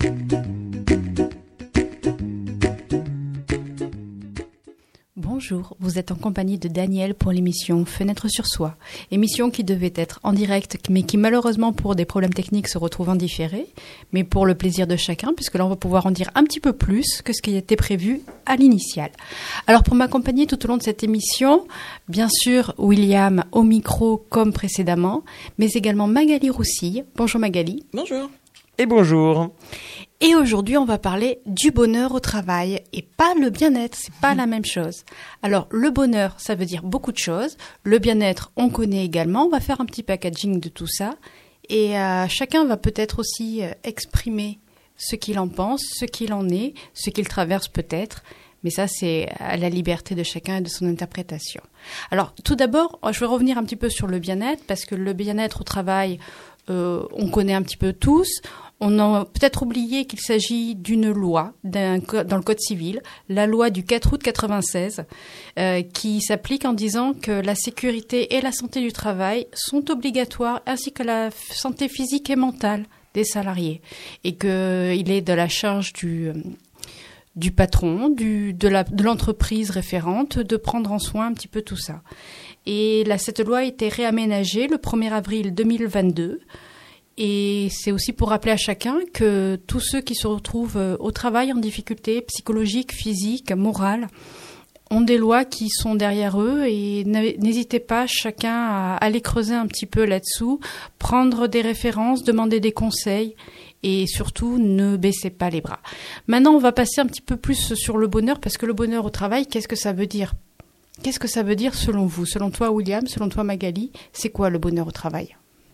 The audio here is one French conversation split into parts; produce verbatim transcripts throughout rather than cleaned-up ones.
Bonjour, vous êtes en compagnie de Daniel pour l'émission Fenêtre sur Soi, émission qui devait être en direct, mais qui malheureusement pour des problèmes techniques se retrouve en différé, mais pour le plaisir de chacun, puisque là on va pouvoir en dire un petit peu plus que ce qui était prévu à l'initial. Alors pour m'accompagner tout au long de cette émission, bien sûr William au micro comme précédemment, mais également Magali Roussille. Bonjour Magali. Bonjour. Et bonjour. Et aujourd'hui, on va parler du bonheur au travail et pas le bien-être, c'est pas la même chose. Alors, le bonheur, ça veut dire beaucoup de choses. Le bien-être, on connaît également. On va faire un petit packaging de tout ça. Et euh, chacun va peut-être aussi euh, exprimer ce qu'il en pense, ce qu'il en est, ce qu'il traverse peut-être. Mais ça, c'est à la liberté de chacun et de son interprétation. Alors, tout d'abord, je vais revenir un petit peu sur le bien-être, parce que le bien-être au travail, euh, on connaît un petit peu tous. On a peut-être oublié qu'il s'agit d'une loi d'un, dans le Code civil, la loi du quatre août quatre-vingt-seize, euh, qui s'applique en disant que la sécurité et la santé du travail sont obligatoires, ainsi que la santé physique et mentale des salariés, et qu'il est de la charge du, du patron, du, de, la, de l'entreprise référente, de prendre en soin un petit peu tout ça. Et là, cette loi a été réaménagée le premier avril deux mille vingt-deux. Et c'est aussi pour rappeler à chacun que tous ceux qui se retrouvent au travail en difficulté psychologique, physique, morale, ont des lois qui sont derrière eux et n'hésitez pas chacun à aller creuser un petit peu là-dessous, prendre des références, demander des conseils et surtout ne baissez pas les bras. Maintenant, on va passer un petit peu plus sur le bonheur parce que le bonheur au travail, qu'est-ce que ça veut dire ? Qu'est-ce que ça veut dire selon vous ? Selon toi, William, selon toi, Magali, c'est quoi le bonheur au travail ?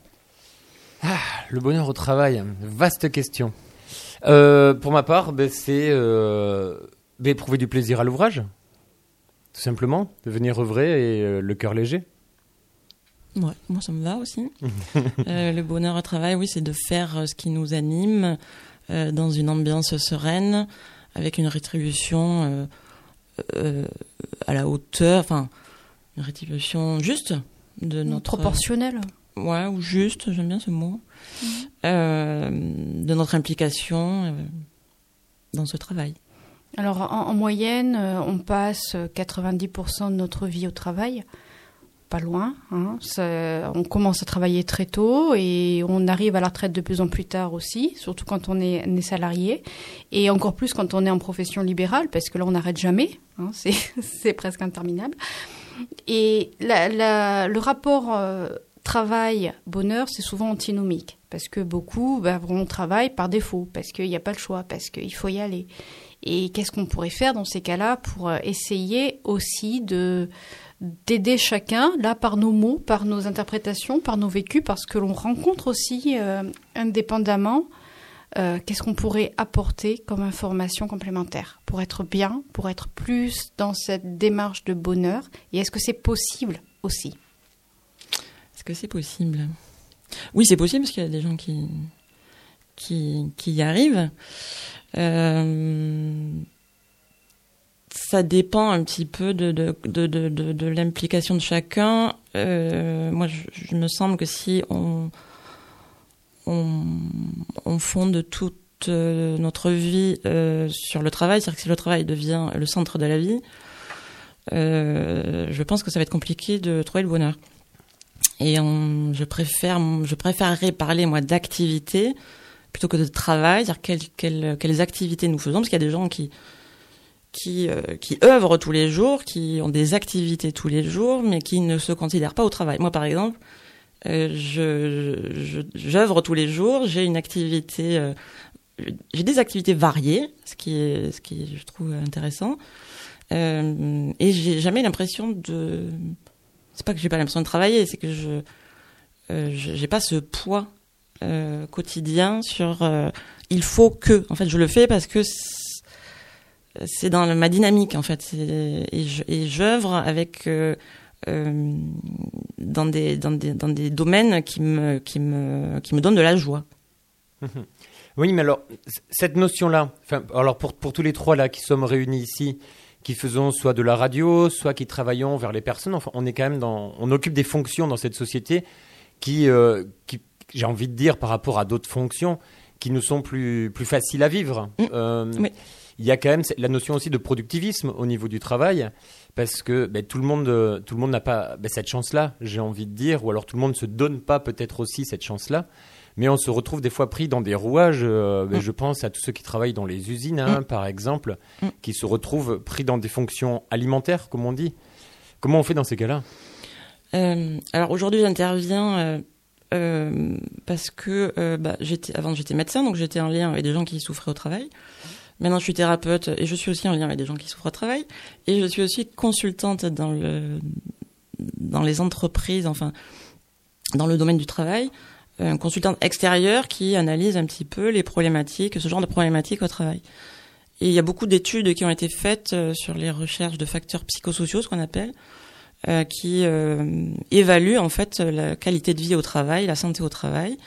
Ah, le bonheur au travail, vaste question. Euh, pour ma part, ben, c'est euh, ben, éprouver du plaisir à l'ouvrage, tout simplement, de venir œuvrer et euh, le cœur léger. Ouais, moi ça me va aussi. euh, le bonheur au travail, oui, c'est de faire euh, ce qui nous anime euh, dans une ambiance sereine, avec une rétribution euh, euh, à la hauteur, enfin, une rétribution juste de notre... Proportionnelle. Ouais, ou juste, j'aime bien ce mot, mmh. euh, de notre implication euh, dans ce travail. Alors, en, en moyenne, euh, on passe quatre-vingt-dix pour cent de notre vie au travail, pas loin. Hein, ça, on commence à travailler très tôt et on arrive à la retraite de plus en plus tard aussi, surtout quand on est, on est salarié, et encore plus quand on est en profession libérale, parce que là, on n'arrête jamais, hein, c'est, c'est presque interminable. Et la, la, le rapport... Euh, travail, bonheur, c'est souvent antinomique parce que beaucoup bah, vont travailler par défaut, parce qu'il n'y a pas le choix, parce qu'il faut y aller. Et qu'est-ce qu'on pourrait faire dans ces cas-là pour essayer aussi de, d'aider chacun, là, par nos mots, par nos interprétations, par nos vécus, parce que l'on rencontre aussi euh, indépendamment euh, qu'est-ce qu'on pourrait apporter comme information complémentaire pour être bien, pour être plus dans cette démarche de bonheur. Et est-ce que c'est possible aussi ? Est-ce que c'est possible ? Oui, c'est possible parce qu'il y a des gens qui, qui, qui y arrivent. Euh, ça dépend un petit peu de, de, de, de, de, de l'implication de chacun. Euh, moi, je, je me semble que si on, on, on fonde toute notre vie euh, sur le travail, c'est-à-dire que si le travail devient le centre de la vie, euh, je pense que ça va être compliqué de trouver le bonheur. Et on, je préfère, je préférerais parler, moi, d'activité plutôt que de travail, c'est-à-dire quelles, quelles, quelles activités nous faisons, parce qu'il y a des gens qui, qui, euh, qui œuvrent tous les jours, qui ont des activités tous les jours, mais qui ne se considèrent pas au travail. Moi, par exemple, euh, je, je, j'œuvre tous les jours, j'ai une activité, euh, j'ai des activités variées, ce qui est, ce qui est, je trouve, intéressant, euh, et j'ai jamais l'impression de... C'est pas que j'ai pas l'impression de travailler, c'est que je euh, j'ai pas ce poids euh, quotidien sur euh, il faut que. En fait, je le fais parce que c'est, c'est dans ma dynamique en fait. C'est, et, je, et j'œuvre avec euh, euh, dans des dans des dans des domaines qui me qui me qui me donnent de la joie. Oui, mais alors cette notion-là, enfin, alors pour pour tous les trois là qui sommes réunis ici, qui faisons soit de la radio, soit qui travaillons vers les personnes. Enfin, on est quand même dans, on occupe des fonctions dans cette société qui, euh, qui, j'ai envie de dire, par rapport à d'autres fonctions, qui nous sont plus, plus faciles à vivre. Mmh. Euh, oui. Il y a quand même la notion aussi de productivisme au niveau du travail, parce que ben, tout le monde, euh, tout le monde n'a pas ben, cette chance-là, j'ai envie de dire, ou alors tout le monde ne se donne pas peut-être aussi cette chance-là. Mais on se retrouve des fois pris dans des rouages. Euh, ben, mmh. Je pense à tous ceux qui travaillent dans les usines, hein, mmh. par exemple, mmh. qui se retrouvent pris dans des fonctions alimentaires, comme on dit. Comment on fait dans ces cas-là ? euh, Alors aujourd'hui, j'interviens euh, euh, parce que euh, bah, j'étais, avant j'étais médecin, donc j'étais en lien avec des gens qui souffraient au travail. Maintenant, je suis thérapeute et je suis aussi en lien avec des gens qui souffrent au travail. Et je suis aussi consultante dans le dans les entreprises, enfin dans le domaine du travail. Un consultant extérieur qui analyse un petit peu les problématiques, ce genre de problématiques au travail. Et il y a beaucoup d'études qui ont été faites sur les recherches de facteurs psychosociaux, ce qu'on appelle, euh, qui euh, évaluent en fait la qualité de vie au travail, la santé au travail.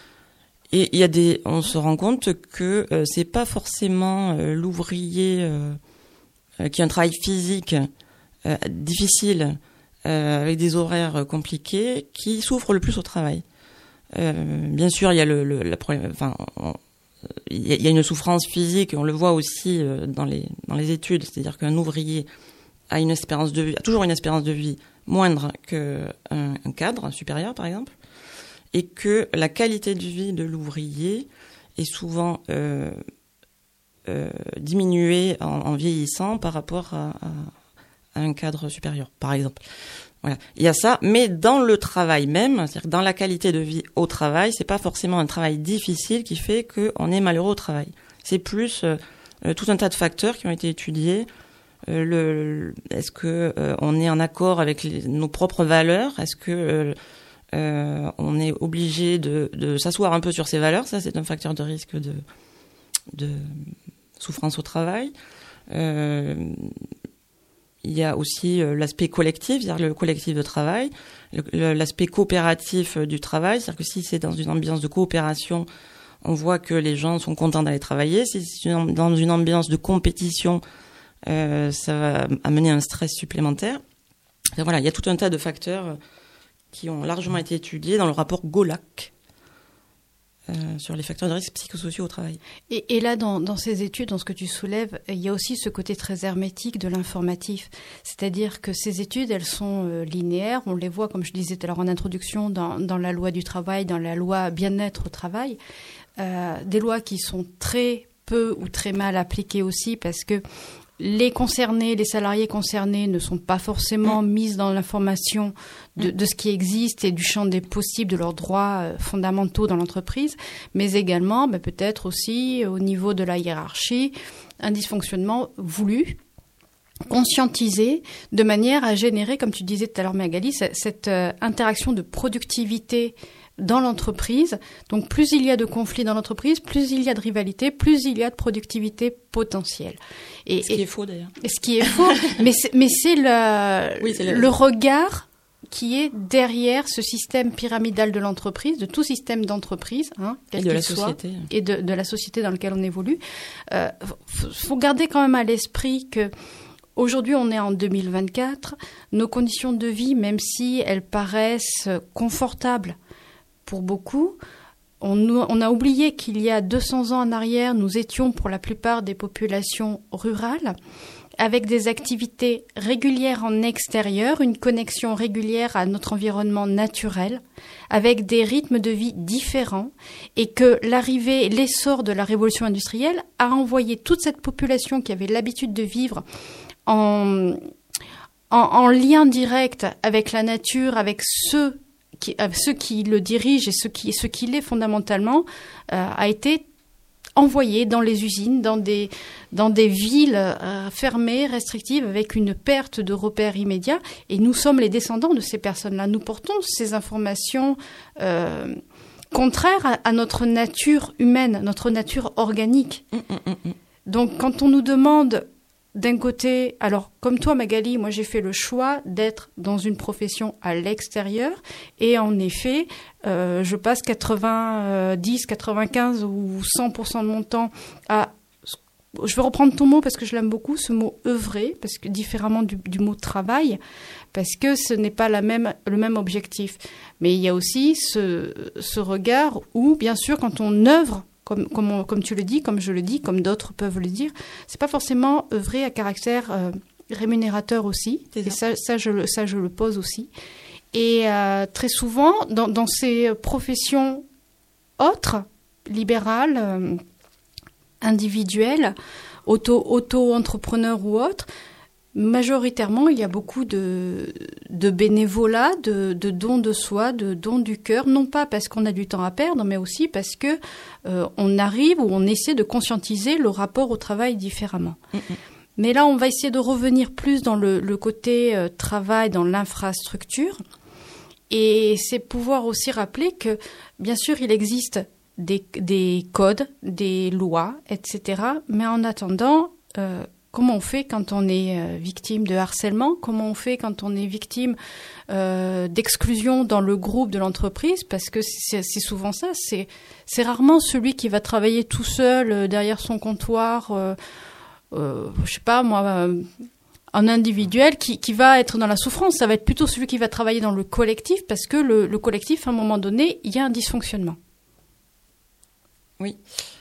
Et il y a des, on se rend compte que euh, c'est pas forcément euh, l'ouvrier euh, euh, qui a un travail physique euh, difficile, euh, avec des horaires compliqués, qui souffre le plus au travail. Euh, bien sûr, il y a le, le la problème, enfin, on, il y a une souffrance physique, on le voit aussi euh, dans les dans les études, c'est-à-dire qu'un ouvrier a une espérance de vie, a toujours une espérance de vie moindre que un, un cadre supérieur, par exemple. Et que la qualité de vie de l'ouvrier est souvent euh, euh, diminuée en, en vieillissant par rapport à, à, à un cadre supérieur, par exemple. Voilà, il y a ça, mais dans le travail même, c'est-à-dire que dans la qualité de vie au travail, c'est pas forcément un travail difficile qui fait qu'on est malheureux au travail. C'est plus euh, tout un tas de facteurs qui ont été étudiés. Euh, le, est-ce que euh, on est en accord avec les, nos propres valeurs ? Est-ce que euh, Euh, on est obligé de, de s'asseoir un peu sur ses valeurs, ça c'est un facteur de risque de, de souffrance au travail. Euh, il y a aussi euh, l'aspect collectif, c'est-à-dire le collectif de travail, le, le, l'aspect coopératif du travail, c'est-à-dire que si c'est dans une ambiance de coopération, on voit que les gens sont contents d'aller travailler. Si c'est une, dans une ambiance de compétition, euh, ça va amener un stress supplémentaire. Enfin, voilà, il y a tout un tas de facteurs qui ont largement été étudiés dans le rapport Golac euh, sur les facteurs de risque psychosociaux au travail. Et, et là, dans, dans ces études, dans ce que tu soulèves, il y a aussi ce côté très hermétique de l'informatif. C'est-à-dire que ces études, elles sont euh, linéaires. On les voit, comme je disais tout à l'heure en introduction, dans, dans la loi du travail, dans la loi bien-être au travail. Euh, des lois qui sont très peu ou très mal appliquées aussi parce que les concernés, les salariés concernés ne sont pas forcément mis dans l'information de, de ce qui existe et du champ des possibles de leurs droits fondamentaux dans l'entreprise, mais également ben, peut-être aussi au niveau de la hiérarchie, un dysfonctionnement voulu, conscientisé, de manière à générer, comme tu disais tout à l'heure Magali, cette, cette euh, interaction de productivité dans l'entreprise. Donc plus il y a de conflits dans l'entreprise, plus il y a de rivalité, plus il y a de productivité potentielle. Et, ce qui et, est faux d'ailleurs. Et ce qui est faux, mais c'est, mais c'est, le, oui, c'est le... le regard qui est derrière ce système pyramidal de l'entreprise, de tout système d'entreprise, hein, quel et de qu'il la soit, société. Et de, de la société dans laquelle on évolue. Euh, faut, faut garder quand même à l'esprit que aujourd'hui, on est en deux mille vingt-quatre. Nos conditions de vie, même si elles paraissent confortables pour beaucoup, on, on a oublié qu'il y a deux cents ans en arrière, nous étions pour la plupart des populations rurales, avec des activités régulières en extérieur, une connexion régulière à notre environnement naturel, avec des rythmes de vie différents, et que l'arrivée, l'essor de la révolution industrielle a envoyé toute cette population qui avait l'habitude de vivre en, en, en lien direct avec la nature, avec ceux qui, ceux qui le dirigent et ceux qui, ceux qui l'est fondamentalement, euh, a été envoyé dans les usines, dans des, dans des villes euh, fermées, restrictives, avec une perte de repères immédiats. Et nous sommes les descendants de ces personnes-là. Nous portons ces informations euh, contraires à, à notre nature humaine, notre nature organique. Mmh, mmh, mmh. Donc, quand on nous demande d'un côté, alors comme toi Magali, moi j'ai fait le choix d'être dans une profession à l'extérieur et en effet, euh, je passe quatre-vingt-dix, quatre-vingt-quinze ou cent pour cent de mon temps à, je vais reprendre ton mot parce que je l'aime beaucoup, ce mot œuvrer, parce que différemment du, du mot travail, parce que ce n'est pas la même, le même objectif. Mais il y a aussi ce, ce regard où, bien sûr, quand on œuvre, comme, comme, on, comme tu le dis, comme je le dis, comme d'autres peuvent le dire, c'est pas forcément œuvrer à caractère euh, rémunérateur aussi. C'est et ça, ça, je, ça, je le pose aussi. Et euh, très souvent, dans, dans ces professions autres, libérales, euh, individuelles, auto, auto-entrepreneurs ou autres, majoritairement, il y a beaucoup de, de bénévolat, de, de dons de soi, de dons du cœur, non pas parce qu'on a du temps à perdre, mais aussi parce que euh, on arrive ou on essaie de conscientiser le rapport au travail différemment. Mm-hmm. Mais là, on va essayer de revenir plus dans le, le côté euh, travail, dans l'infrastructure. Et c'est pouvoir aussi rappeler que, bien sûr, il existe des, des codes, des lois, et cetera. Mais en attendant... Euh, Comment on fait quand on est euh, victime de harcèlement? Comment on fait quand on est victime euh, d'exclusion dans le groupe de l'entreprise? Parce que c'est, c'est souvent ça. C'est, c'est rarement celui qui va travailler tout seul euh, derrière son comptoir, euh, euh, je sais pas moi, euh, un individuel qui, qui va être dans la souffrance. Ça va être plutôt celui qui va travailler dans le collectif, parce que le, le collectif, à un moment donné, il y a un dysfonctionnement. Oui.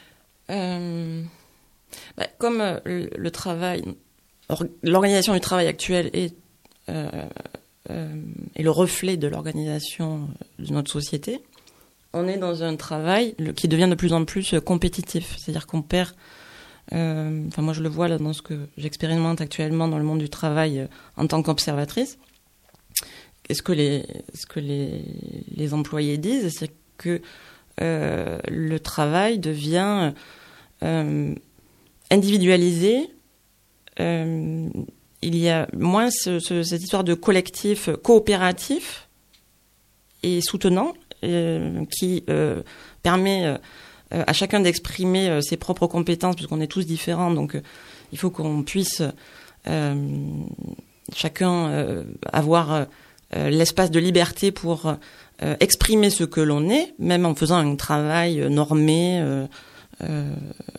Euh... Bah, comme euh, le, le travail, or, l'organisation du travail actuelle est, euh, euh, est le reflet de l'organisation de notre société, on est dans un travail le, qui devient de plus en plus compétitif. C'est-à-dire qu'on perd, euh, enfin moi je le vois là dans ce que j'expérimente actuellement dans le monde du travail euh, en tant qu'observatrice. Et ce que les, ce que les, les employés disent, c'est que euh, le travail devient... Euh, individualisé, euh, il y a moins ce, ce, cette histoire de collectif coopératif et soutenant euh, qui euh, permet euh, à chacun d'exprimer euh, ses propres compétences, puisqu'on est tous différents, donc euh, il faut qu'on puisse euh, chacun euh, avoir euh, l'espace de liberté pour euh, exprimer ce que l'on est, même en faisant un travail normé, euh, euh,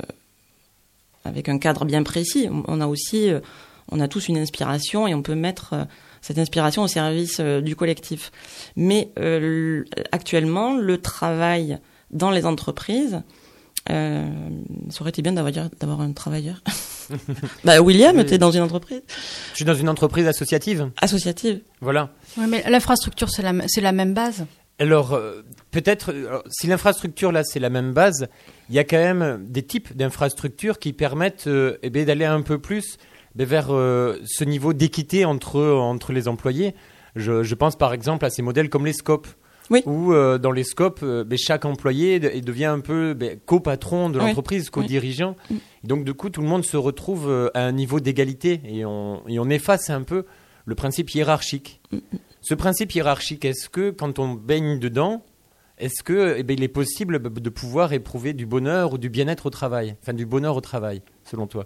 avec un cadre bien précis. On a aussi, on a tous une inspiration et on peut mettre cette inspiration au service du collectif. Mais euh, actuellement, le travail dans les entreprises, euh, ça aurait été bien d'avoir, d'avoir un travailleur. Bah William, oui. T'es dans une entreprise. Je suis dans une entreprise associative. Associative. Voilà. Oui, mais l'infrastructure, c'est la, c'est la même base. Alors, euh, peut-être, alors, si l'infrastructure, là, c'est la même base, il y a quand même des types d'infrastructures qui permettent euh, eh bien, d'aller un peu plus eh bien, vers euh, ce niveau d'équité entre, entre les employés. Je, je pense par exemple à ces modèles comme les scopes, oui. où euh, dans les scopes, euh, ben, chaque employé de, devient un peu ben, co-patron de l'entreprise, oui. co-dirigeant. Oui. Donc, du coup, tout le monde se retrouve euh, à un niveau d'égalité et on, et on efface un peu le principe hiérarchique. Mm. Ce principe hiérarchique, est-ce que quand on baigne dedans, est-ce que, eh bien, il est possible de pouvoir éprouver du bonheur ou du bien-être au travail, enfin du bonheur au travail, selon toi?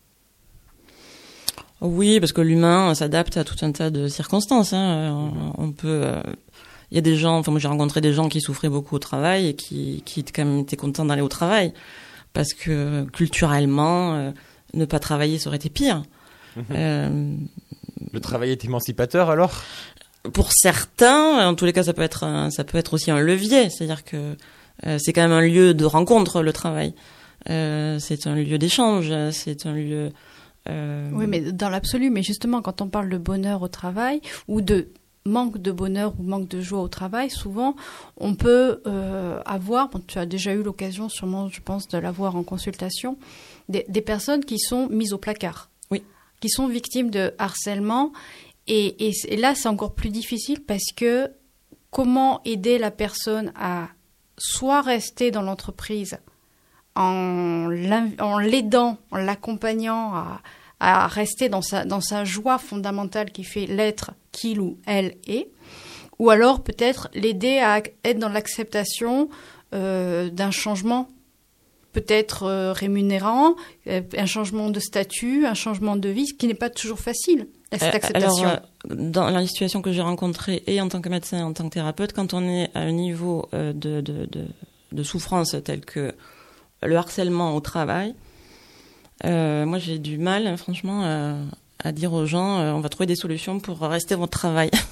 Oui, parce que l'humain s'adapte à tout un tas de circonstances. Hein. On, on peut, il euh, y a des gens, enfin moi j'ai rencontré des gens qui souffraient beaucoup au travail et qui, qui quand même étaient contents d'aller au travail, parce que culturellement, euh, ne pas travailler ça aurait été pire. Mmh. Euh, Le travail est émancipateur alors? Pour certains, en tous les cas, ça peut être un, ça peut être aussi un levier. C'est-à-dire que euh, c'est quand même un lieu de rencontre, le travail. Euh, c'est un lieu d'échange. C'est un lieu. Euh... Oui, mais dans l'absolu. Mais justement, quand on parle de bonheur au travail ou de manque de bonheur ou manque de joie au travail, souvent, on peut euh, avoir. Bon, tu as déjà eu l'occasion, sûrement, je pense, de l'avoir en consultation, des, des personnes qui sont mises au placard. Oui. Qui sont victimes de harcèlement. Et, et, et là, c'est encore plus difficile parce que comment aider la personne à soit rester dans l'entreprise en, en l'aidant, en l'accompagnant à, à rester dans sa, dans sa joie fondamentale qui fait l'être qu'il ou elle est, ou alors peut-être l'aider à être dans l'acceptation euh, d'un changement peut-être euh, rémunérant, euh, un changement de statut, un changement de vie, ce qui n'est pas toujours facile. Cette acceptation. Alors, dans la situation que j'ai rencontrée, et en tant que médecin, et en tant que thérapeute, quand on est à un niveau de, de, de, de souffrance tel que le harcèlement au travail, euh, moi j'ai du mal, franchement, à, à dire aux gens, euh, on va trouver des solutions pour rester au travail.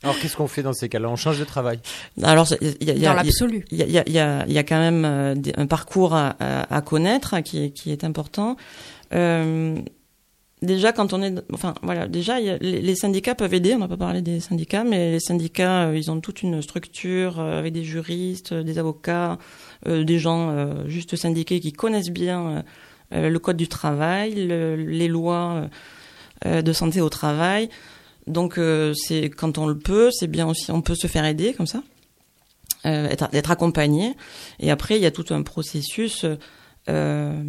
Alors, qu'est-ce qu'on fait dans ces cas-là? On change de travail? Alors, il y a, y a, dans l'absolu. Il y a, il y a, il y a, il y a quand même euh, un parcours à, à, à connaître qui, qui est important. Euh, déjà, quand on est, enfin, voilà, déjà, il y a, les, les syndicats peuvent aider. On n'a pas parlé des syndicats, mais les syndicats, euh, ils ont toute une structure euh, avec des juristes, euh, des avocats, euh, des gens euh, juste syndiqués qui connaissent bien euh, le code du travail, le, les lois euh, de santé au travail. Donc, euh, c'est quand on le peut, c'est bien aussi, on peut se faire aider comme ça, euh, être, être accompagné. Et après, il y a tout un processus euh,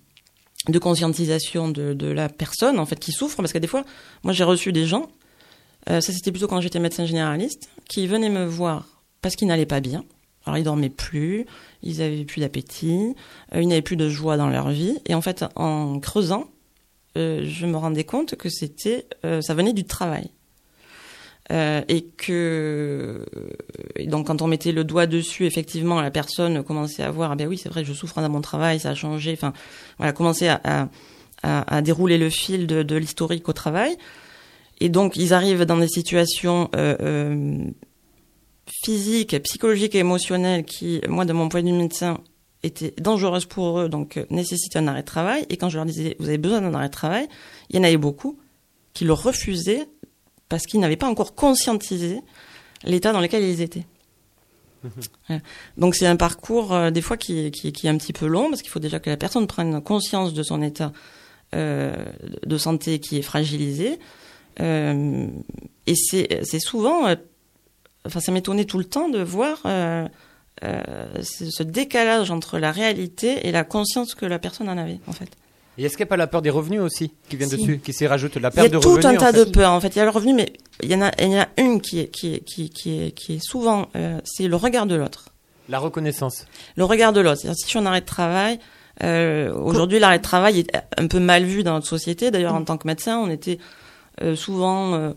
de conscientisation de, de la personne en fait qui souffre, parce que des fois, moi, j'ai reçu des gens, euh, ça c'était plutôt quand j'étais médecin généraliste, qui venaient me voir parce qu'ils n'allaient pas bien. Alors, ils dormaient plus, ils avaient plus d'appétit, euh, ils n'avaient plus de joie dans leur vie. Et en fait, en creusant, Euh, je me rendais compte que c'était, euh, ça venait du travail. Euh, et que, et donc quand on mettait le doigt dessus, effectivement, la personne commençait à voir, ah ben oui, c'est vrai, je souffre dans mon travail, ça a changé, enfin, voilà, commençait à, à, à, à dérouler le fil de, de l'historique au travail. Et donc, ils arrivent dans des situations euh, euh, physiques, psychologiques et émotionnelles qui, moi, de mon point de vue médecin, étaient dangereuses pour eux, donc euh, nécessitaient un arrêt de travail. Et quand je leur disais, vous avez besoin d'un arrêt de travail, il y en avait beaucoup qui le refusaient parce qu'ils n'avaient pas encore conscientisé l'état dans lequel ils étaient. Mmh. Voilà. Donc c'est un parcours, euh, des fois, qui, qui, qui est un petit peu long, parce qu'il faut déjà que la personne prenne conscience de son état euh, de santé qui est fragilisé. Euh, et c'est, c'est souvent... Euh, enfin, ça m'étonnait tout le temps de voir... Euh, Euh, ce décalage entre la réalité et la conscience que la personne en avait, en fait. Et est-ce qu'il n'y a pas la peur des revenus aussi qui vient si. dessus, qui s'y rajoute la perte de revenus? Il y a tout un tas en fait. de peurs, en fait. Il y a le revenu, mais il y en a, il y en a une qui est, qui est, qui, qui est, qui est souvent, euh, c'est le regard de l'autre. La reconnaissance. Le regard de l'autre. C'est-à-dire, si je suis en arrêt de travail, euh, aujourd'hui, l'arrêt de travail est un peu mal vu dans notre société. D'ailleurs, mmh. en tant que médecin, on était euh, souvent... Euh,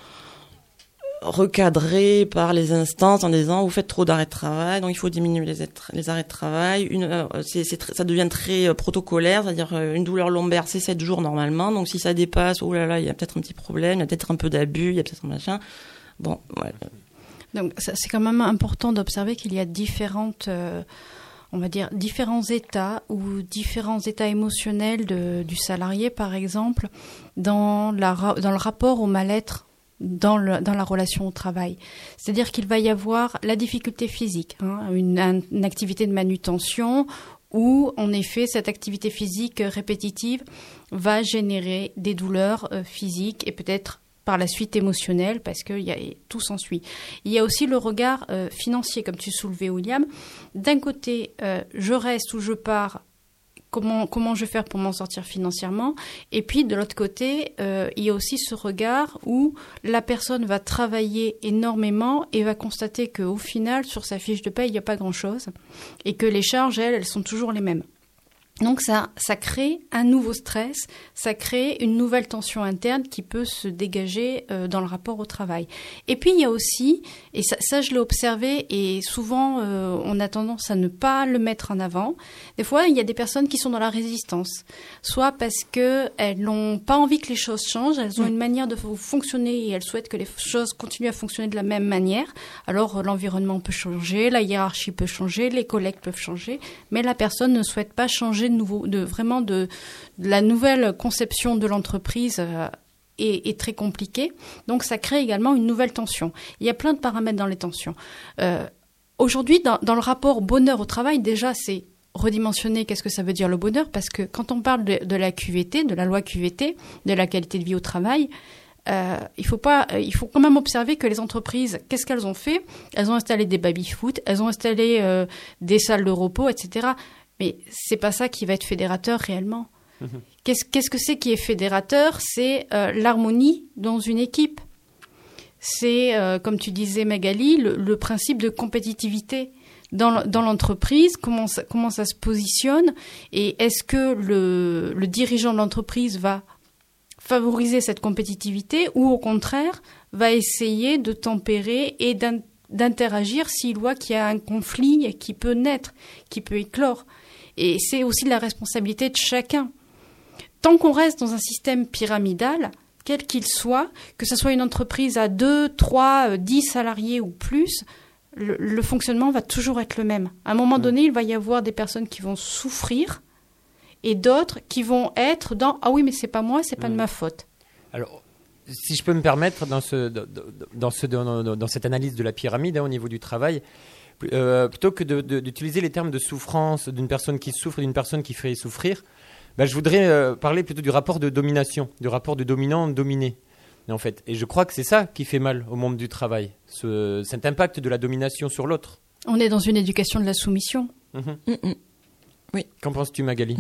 recadré par les instances en disant vous faites trop d'arrêts de travail, donc il faut diminuer les, les arrêts de travail. Une, euh, c'est, c'est tr- ça devient très euh, protocolaire, c'est-à-dire euh, une douleur lombaire c'est sept jours normalement, donc si ça dépasse, oh là là, il y a peut-être un petit problème, il y a peut-être un peu d'abus, il y a peut-être un machin. Bon, ouais. Donc ça, c'est quand même important d'observer qu'il y a différentes, euh, on va dire différents états ou différents états émotionnels de, du salarié, par exemple, dans la dans le rapport au mal-être. Dans, le, dans la relation au travail. C'est-à-dire qu'il va y avoir la difficulté physique, hein, une, un, une activité de manutention où, en effet, cette activité physique répétitive va générer des douleurs euh, physiques et peut-être par la suite émotionnelles, parce que y a, tout s'ensuit. Il y a aussi le regard euh, financier, comme tu soulevais, William. D'un côté, euh, je reste ou je pars. Comment, comment je vais faire pour m'en sortir financièrement? Et puis, de l'autre côté, euh, il y a aussi ce regard où la personne va travailler énormément et va constater qu'au final, sur sa fiche de paie, il n'y a pas grand-chose et que les charges, elles, elles sont toujours les mêmes. Donc, ça, ça crée un nouveau stress, ça crée une nouvelle tension interne qui peut se dégager euh, dans le rapport au travail. Et puis, il y a aussi, et ça, ça je l'ai observé, et souvent, euh, on a tendance à ne pas le mettre en avant. Des fois, il y a des personnes qui sont dans la résistance, soit parce qu'elles n'ont pas envie que les choses changent, elles ont mmh. une manière de fonctionner et elles souhaitent que les choses continuent à fonctionner de la même manière. Alors, l'environnement peut changer, la hiérarchie peut changer, les collègues peuvent changer, mais la personne ne souhaite pas changer de nouveau, de vraiment de, de la nouvelle conception de l'entreprise euh, est, est très compliquée. Donc, ça crée également une nouvelle tension. Il y a plein de paramètres dans les tensions. Euh, aujourd'hui, dans, dans le rapport bonheur au travail, déjà, c'est redimensionner qu'est-ce que ça veut dire le bonheur, parce que quand on parle de, de la Q V T, de la loi Q V T, de la qualité de vie au travail, Euh, il faut pas, euh, il faut quand même observer que les entreprises, qu'est-ce qu'elles ont fait? Elles ont installé des baby-foot, elles ont installé euh, des salles de repos, et cetera. Mais c'est pas ça qui va être fédérateur réellement. Mmh. Qu'est-ce, qu'est-ce que c'est qui est fédérateur? C'est euh, l'harmonie dans une équipe. C'est, euh, comme tu disais Magali, le, le principe de compétitivité dans, dans l'entreprise, comment ça, comment ça se positionne, et est-ce que le, le dirigeant de l'entreprise va favoriser cette compétitivité ou au contraire va essayer de tempérer et d'interagir s'il voit qu'il y a un conflit qui peut naître, qui peut éclore. Et c'est aussi la responsabilité de chacun. Tant qu'on reste dans un système pyramidal, quel qu'il soit, que ce soit une entreprise à deux, trois, dix salariés ou plus, le, le fonctionnement va toujours être le même. À un moment mmh. donné, il va y avoir des personnes qui vont souffrir et d'autres qui vont être dans « Ah oui, mais c'est pas moi, c'est pas mmh. de ma faute ». Alors, si je peux me permettre, dans, ce, dans, ce, dans, dans cette analyse de la pyramide hein, au niveau du travail, euh, plutôt que de, de, d'utiliser les termes de souffrance d'une personne qui souffre et d'une personne qui fait souffrir, ben, je voudrais euh, parler plutôt du rapport de domination, du rapport de dominant-dominé. En fait. Et je crois que c'est ça qui fait mal au monde du travail, ce, cet impact de la domination sur l'autre. On est dans une éducation de la soumission. Mmh. Mmh. Oui. Qu'en penses-tu, Magali?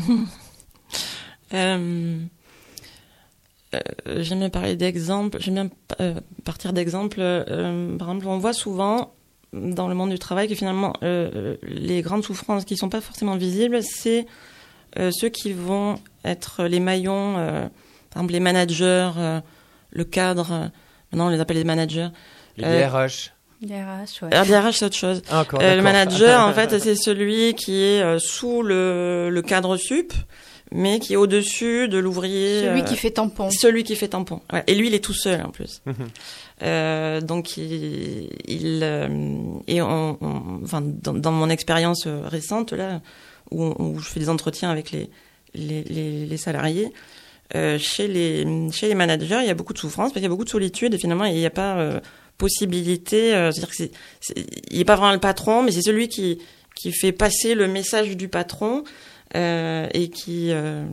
euh... Euh, j'aime bien parler d'exemples, j'aime bien euh, partir d'exemples. Euh, par exemple, on voit souvent dans le monde du travail que finalement, euh, les grandes souffrances qui ne sont pas forcément visibles, c'est euh, ceux qui vont être les maillons, euh, par exemple les managers, euh, le cadre, euh, maintenant on les appelle les managers. Les D R H. Euh, D R H, ouais. Alors, D R H, c'est autre chose. Ah, encore, euh, le manager, en fait, c'est celui qui est euh, sous le, le cadre sup, mais qui est au-dessus de l'ouvrier. Celui euh, qui fait tampon. Celui qui fait tampon. Ouais. Et lui, il est tout seul en plus. euh, donc, il, il euh, et on, on, enfin, dans, dans mon expérience récente là, où, où je fais des entretiens avec les les, les, les salariés, euh, chez les chez les managers, il y a beaucoup de souffrance, parce qu'il y a beaucoup de solitude, et finalement, il n'y a pas euh, possibilité. Euh, c'est-à-dire que c'est, c'est, il n'est pas vraiment le patron, mais c'est celui qui qui fait passer le message du patron. Euh, et qui euh,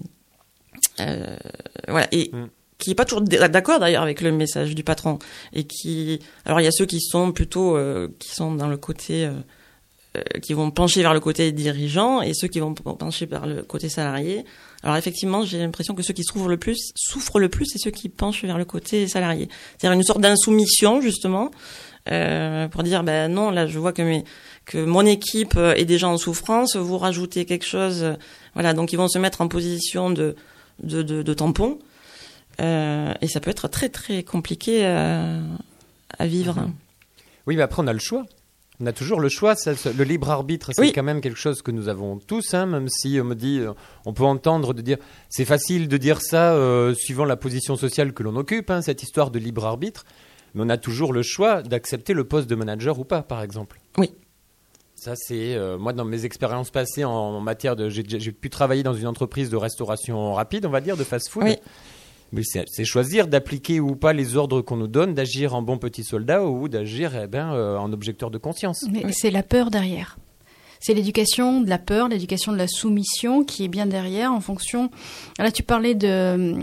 euh, voilà et mm. qui est pas toujours d'accord d'ailleurs avec le message du patron, et qui alors il y a ceux qui sont plutôt euh, qui sont dans le côté euh, euh, qui vont pencher vers le côté dirigeant, et ceux qui vont pencher vers le côté salarié. Alors effectivement, j'ai l'impression que ceux qui souffrent le plus souffrent le plus c'est ceux qui penchent vers le côté salarié, c'est-à-dire une sorte d'insoumission justement, euh, pour dire ben non, là je vois que mes que mon équipe est déjà en souffrance, vous rajoutez quelque chose, voilà, donc ils vont se mettre en position de de, de, de tampon, euh, et ça peut être très très compliqué à, à vivre. Oui, mais après on a le choix. On a toujours le choix. Ça, le libre arbitre, c'est oui. quand même quelque chose que nous avons tous, hein, même si on me dit, on peut entendre de dire, c'est facile de dire ça euh, suivant la position sociale que l'on occupe, hein, cette histoire de libre arbitre. Mais on a toujours le choix d'accepter le poste de manager ou pas, par exemple. Oui. Ça, c'est euh, moi dans mes expériences passées en, en matière de, j'ai, j'ai pu travailler dans une entreprise de restauration rapide, on va dire, de fast-food. Oui. Mais c'est, c'est choisir d'appliquer ou pas les ordres qu'on nous donne, d'agir en bon petit soldat ou d'agir eh ben, euh, en objecteur de conscience. Mais oui. C'est la peur derrière. C'est l'éducation de la peur, l'éducation de la soumission qui est bien derrière en fonction. Là, tu parlais de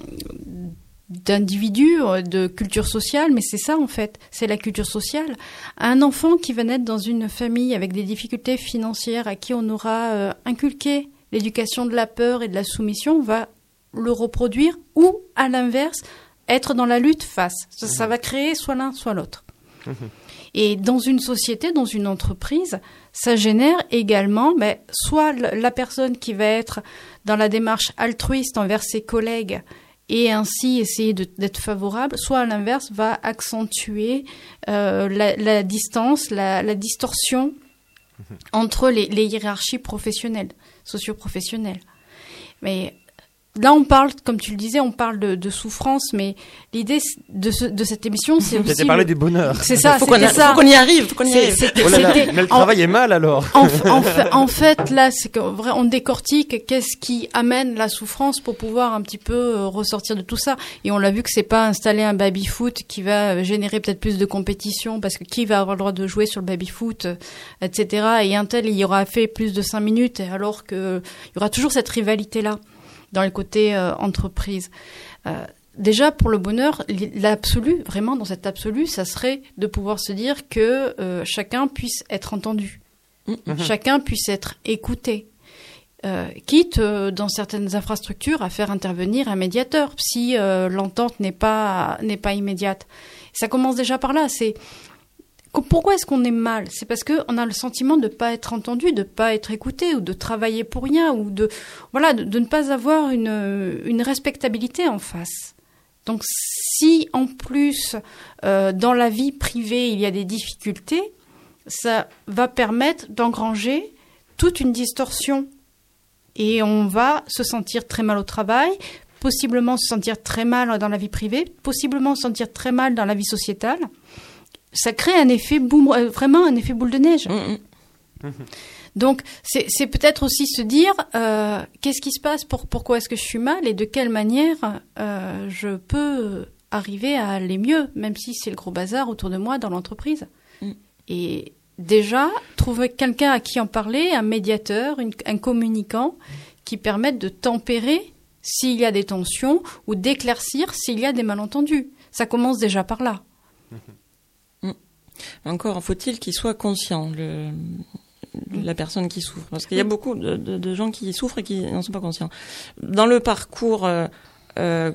d'individus, de culture sociale, mais c'est ça en fait, c'est la culture sociale. Un enfant qui va naître dans une famille avec des difficultés financières, à qui on aura euh, inculqué l'éducation de la peur et de la soumission, va le reproduire, ou à l'inverse, être dans la lutte face. Ça, ça va créer soit l'un, soit l'autre. Mmh. Et dans une société, dans une entreprise, ça génère également ben, soit la personne qui va être dans la démarche altruiste envers ses collègues, et ainsi essayer de, d'être favorable, soit à l'inverse, va accentuer euh, la, la distance, la, la distorsion mmh. entre les, les hiérarchies professionnelles, socio-professionnelles. Mais là, on parle, comme tu le disais, on parle de, de souffrance, mais l'idée de, ce, de cette émission, c'est aussi... T'as parlé du bonheur. C'est ça, faut qu'on, a, ça. Faut qu'on y arrive, faut qu'on y c'est, arrive. C'était, oh là là, c'était, mais le travail en, est mal, alors. En, en, fait, en fait, là, c'est qu'on on décortique qu'est-ce qui amène la souffrance pour pouvoir un petit peu ressortir de tout ça. Et on l'a vu que c'est pas installer un baby-foot qui va générer peut-être plus de compétition, parce que qui va avoir le droit de jouer sur le baby-foot, et cetera. Et un tel, il y aura fait plus de cinq minutes, alors que il y aura toujours cette rivalité-là dans le côté euh, entreprise. Euh, déjà, pour le bonheur, l'absolu, vraiment dans cet absolu, ça serait de pouvoir se dire que euh, chacun puisse être entendu, mmh. chacun puisse être écouté, euh, quitte, euh, dans certaines infrastructures, à faire intervenir un médiateur, si euh, l'entente n'est pas, n'est pas immédiate. Ça commence déjà par là, c'est... Pourquoi est-ce qu'on est mal ? C'est parce qu'on a le sentiment de ne pas être entendu, de ne pas être écouté, ou de travailler pour rien, ou de, voilà, de, de ne pas avoir une, une respectabilité en face. Donc si en plus, euh, dans la vie privée, il y a des difficultés, ça va permettre d'engranger toute une distorsion. Et on va se sentir très mal au travail, possiblement se sentir très mal dans la vie privée, possiblement se sentir très mal dans la vie sociétale. Ça crée un effet boum, euh, vraiment un effet boule de neige. Mmh. Mmh. Donc, c'est, c'est peut-être aussi se dire, euh, qu'est-ce qui se passe, pour, pourquoi est-ce que je suis mal et de quelle manière euh, je peux arriver à aller mieux, même si c'est le gros bazar autour de moi dans l'entreprise. Mm. Et déjà, trouver quelqu'un à qui en parler, un médiateur, une, un communicant, qui permette de tempérer s'il y a des tensions ou d'éclaircir s'il y a des malentendus. Ça commence déjà par là. Mm. Encore faut-il qu'il soit conscient, le... la personne qui souffre, parce qu'il y a beaucoup de, de, de gens qui souffrent et qui n'en sont pas conscients. Dans le parcours, euh, euh,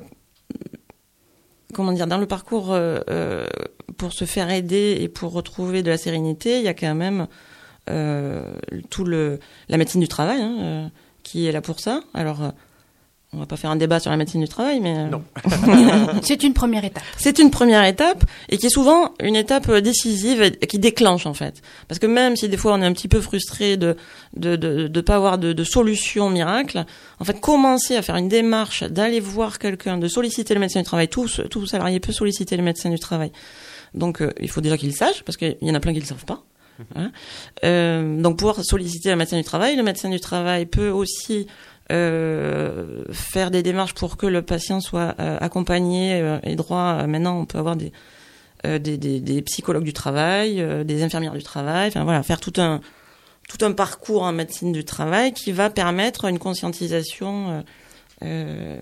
comment dire, dans le parcours euh, euh, pour se faire aider et pour retrouver de la sérénité, il y a quand même euh, tout le la médecine du travail hein, euh, qui est là pour ça. Alors, euh, on va pas faire un débat sur la médecine du travail, mais euh... non. C'est une première étape. C'est une première étape et qui est souvent une étape décisive et qui déclenche en fait. Parce que même si des fois on est un petit peu frustré de de de, de pas avoir de, de solution miracle, en fait commencer à faire une démarche, d'aller voir quelqu'un, de solliciter le médecin du travail. Tout tout salarié peut solliciter le médecin du travail. Donc euh, il faut déjà qu'il le sache parce qu'il y en a plein qui le savent pas. Hein. Euh, donc pouvoir solliciter le médecin du travail. Le médecin du travail peut aussi Euh, faire des démarches pour que le patient soit euh, accompagné euh, et droit. Euh, maintenant, on peut avoir des, euh, des, des, des psychologues du travail, euh, des infirmières du travail. Enfin voilà, faire tout un tout un parcours en médecine du travail qui va permettre une conscientisation euh, euh,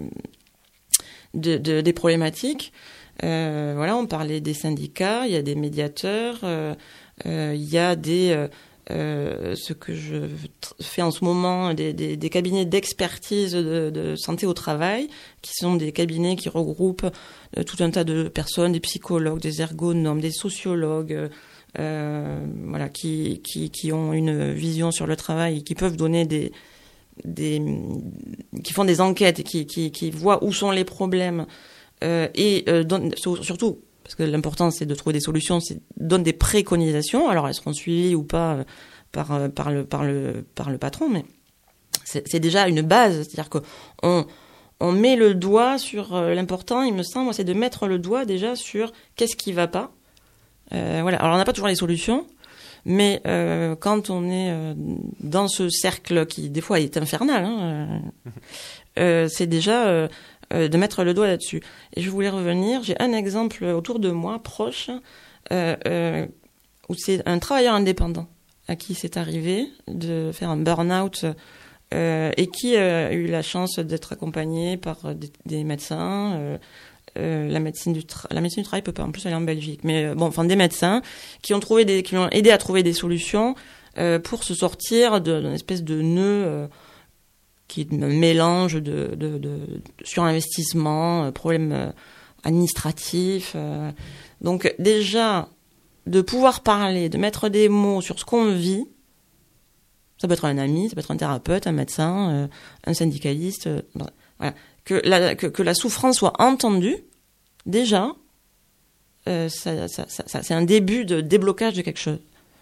de, de des problématiques. Euh, voilà, on parlait des syndicats, il y a des médiateurs, euh, euh, il y a des euh, Euh, ce que je fais en ce moment, des, des, des cabinets d'expertise de, de santé au travail, qui sont des cabinets qui regroupent euh, tout un tas de personnes, des psychologues, des ergonomes, des sociologues, euh, voilà, qui, qui, qui ont une vision sur le travail et qui peuvent donner des, des qui font des enquêtes et qui, qui, qui voient où sont les problèmes euh, et euh, donnent, surtout. Parce que l'important, c'est de trouver des solutions, c'est donne des préconisations. Alors, elles seront suivies ou pas euh, par euh, par le par le par le patron, mais c'est, c'est déjà une base. C'est-à-dire que on on met le doigt sur euh, l'important. Il me semble, c'est de mettre le doigt déjà sur qu'est-ce qui va pas. Euh, voilà. Alors, on n'a pas toujours les solutions, mais euh, quand on est euh, dans ce cercle qui des fois est infernal, hein, euh, euh, c'est déjà euh, de mettre le doigt là-dessus. Et je voulais revenir, j'ai un exemple autour de moi, proche, euh, euh, où c'est un travailleur indépendant à qui c'est arrivé de faire un burn-out euh, et qui euh, a eu la chance d'être accompagné par des, des médecins. Euh, euh, la médecine du tra- la médecine du travail peut pas en plus aller en Belgique, mais euh, bon, enfin des médecins qui ont trouvé des, qui l'ont aidé à trouver des solutions euh, pour se sortir de, d'une espèce de nœud euh, qui est un mélange de, de, de, de surinvestissement, euh, problèmes euh, administratifs. Euh. Donc déjà, de pouvoir parler, de mettre des mots sur ce qu'on vit, ça peut être un ami, ça peut être un thérapeute, un médecin, euh, un syndicaliste, euh, voilà. que, la, que, que la souffrance soit entendue, déjà, euh, ça, ça, ça, ça, c'est un début de déblocage de quelque chose.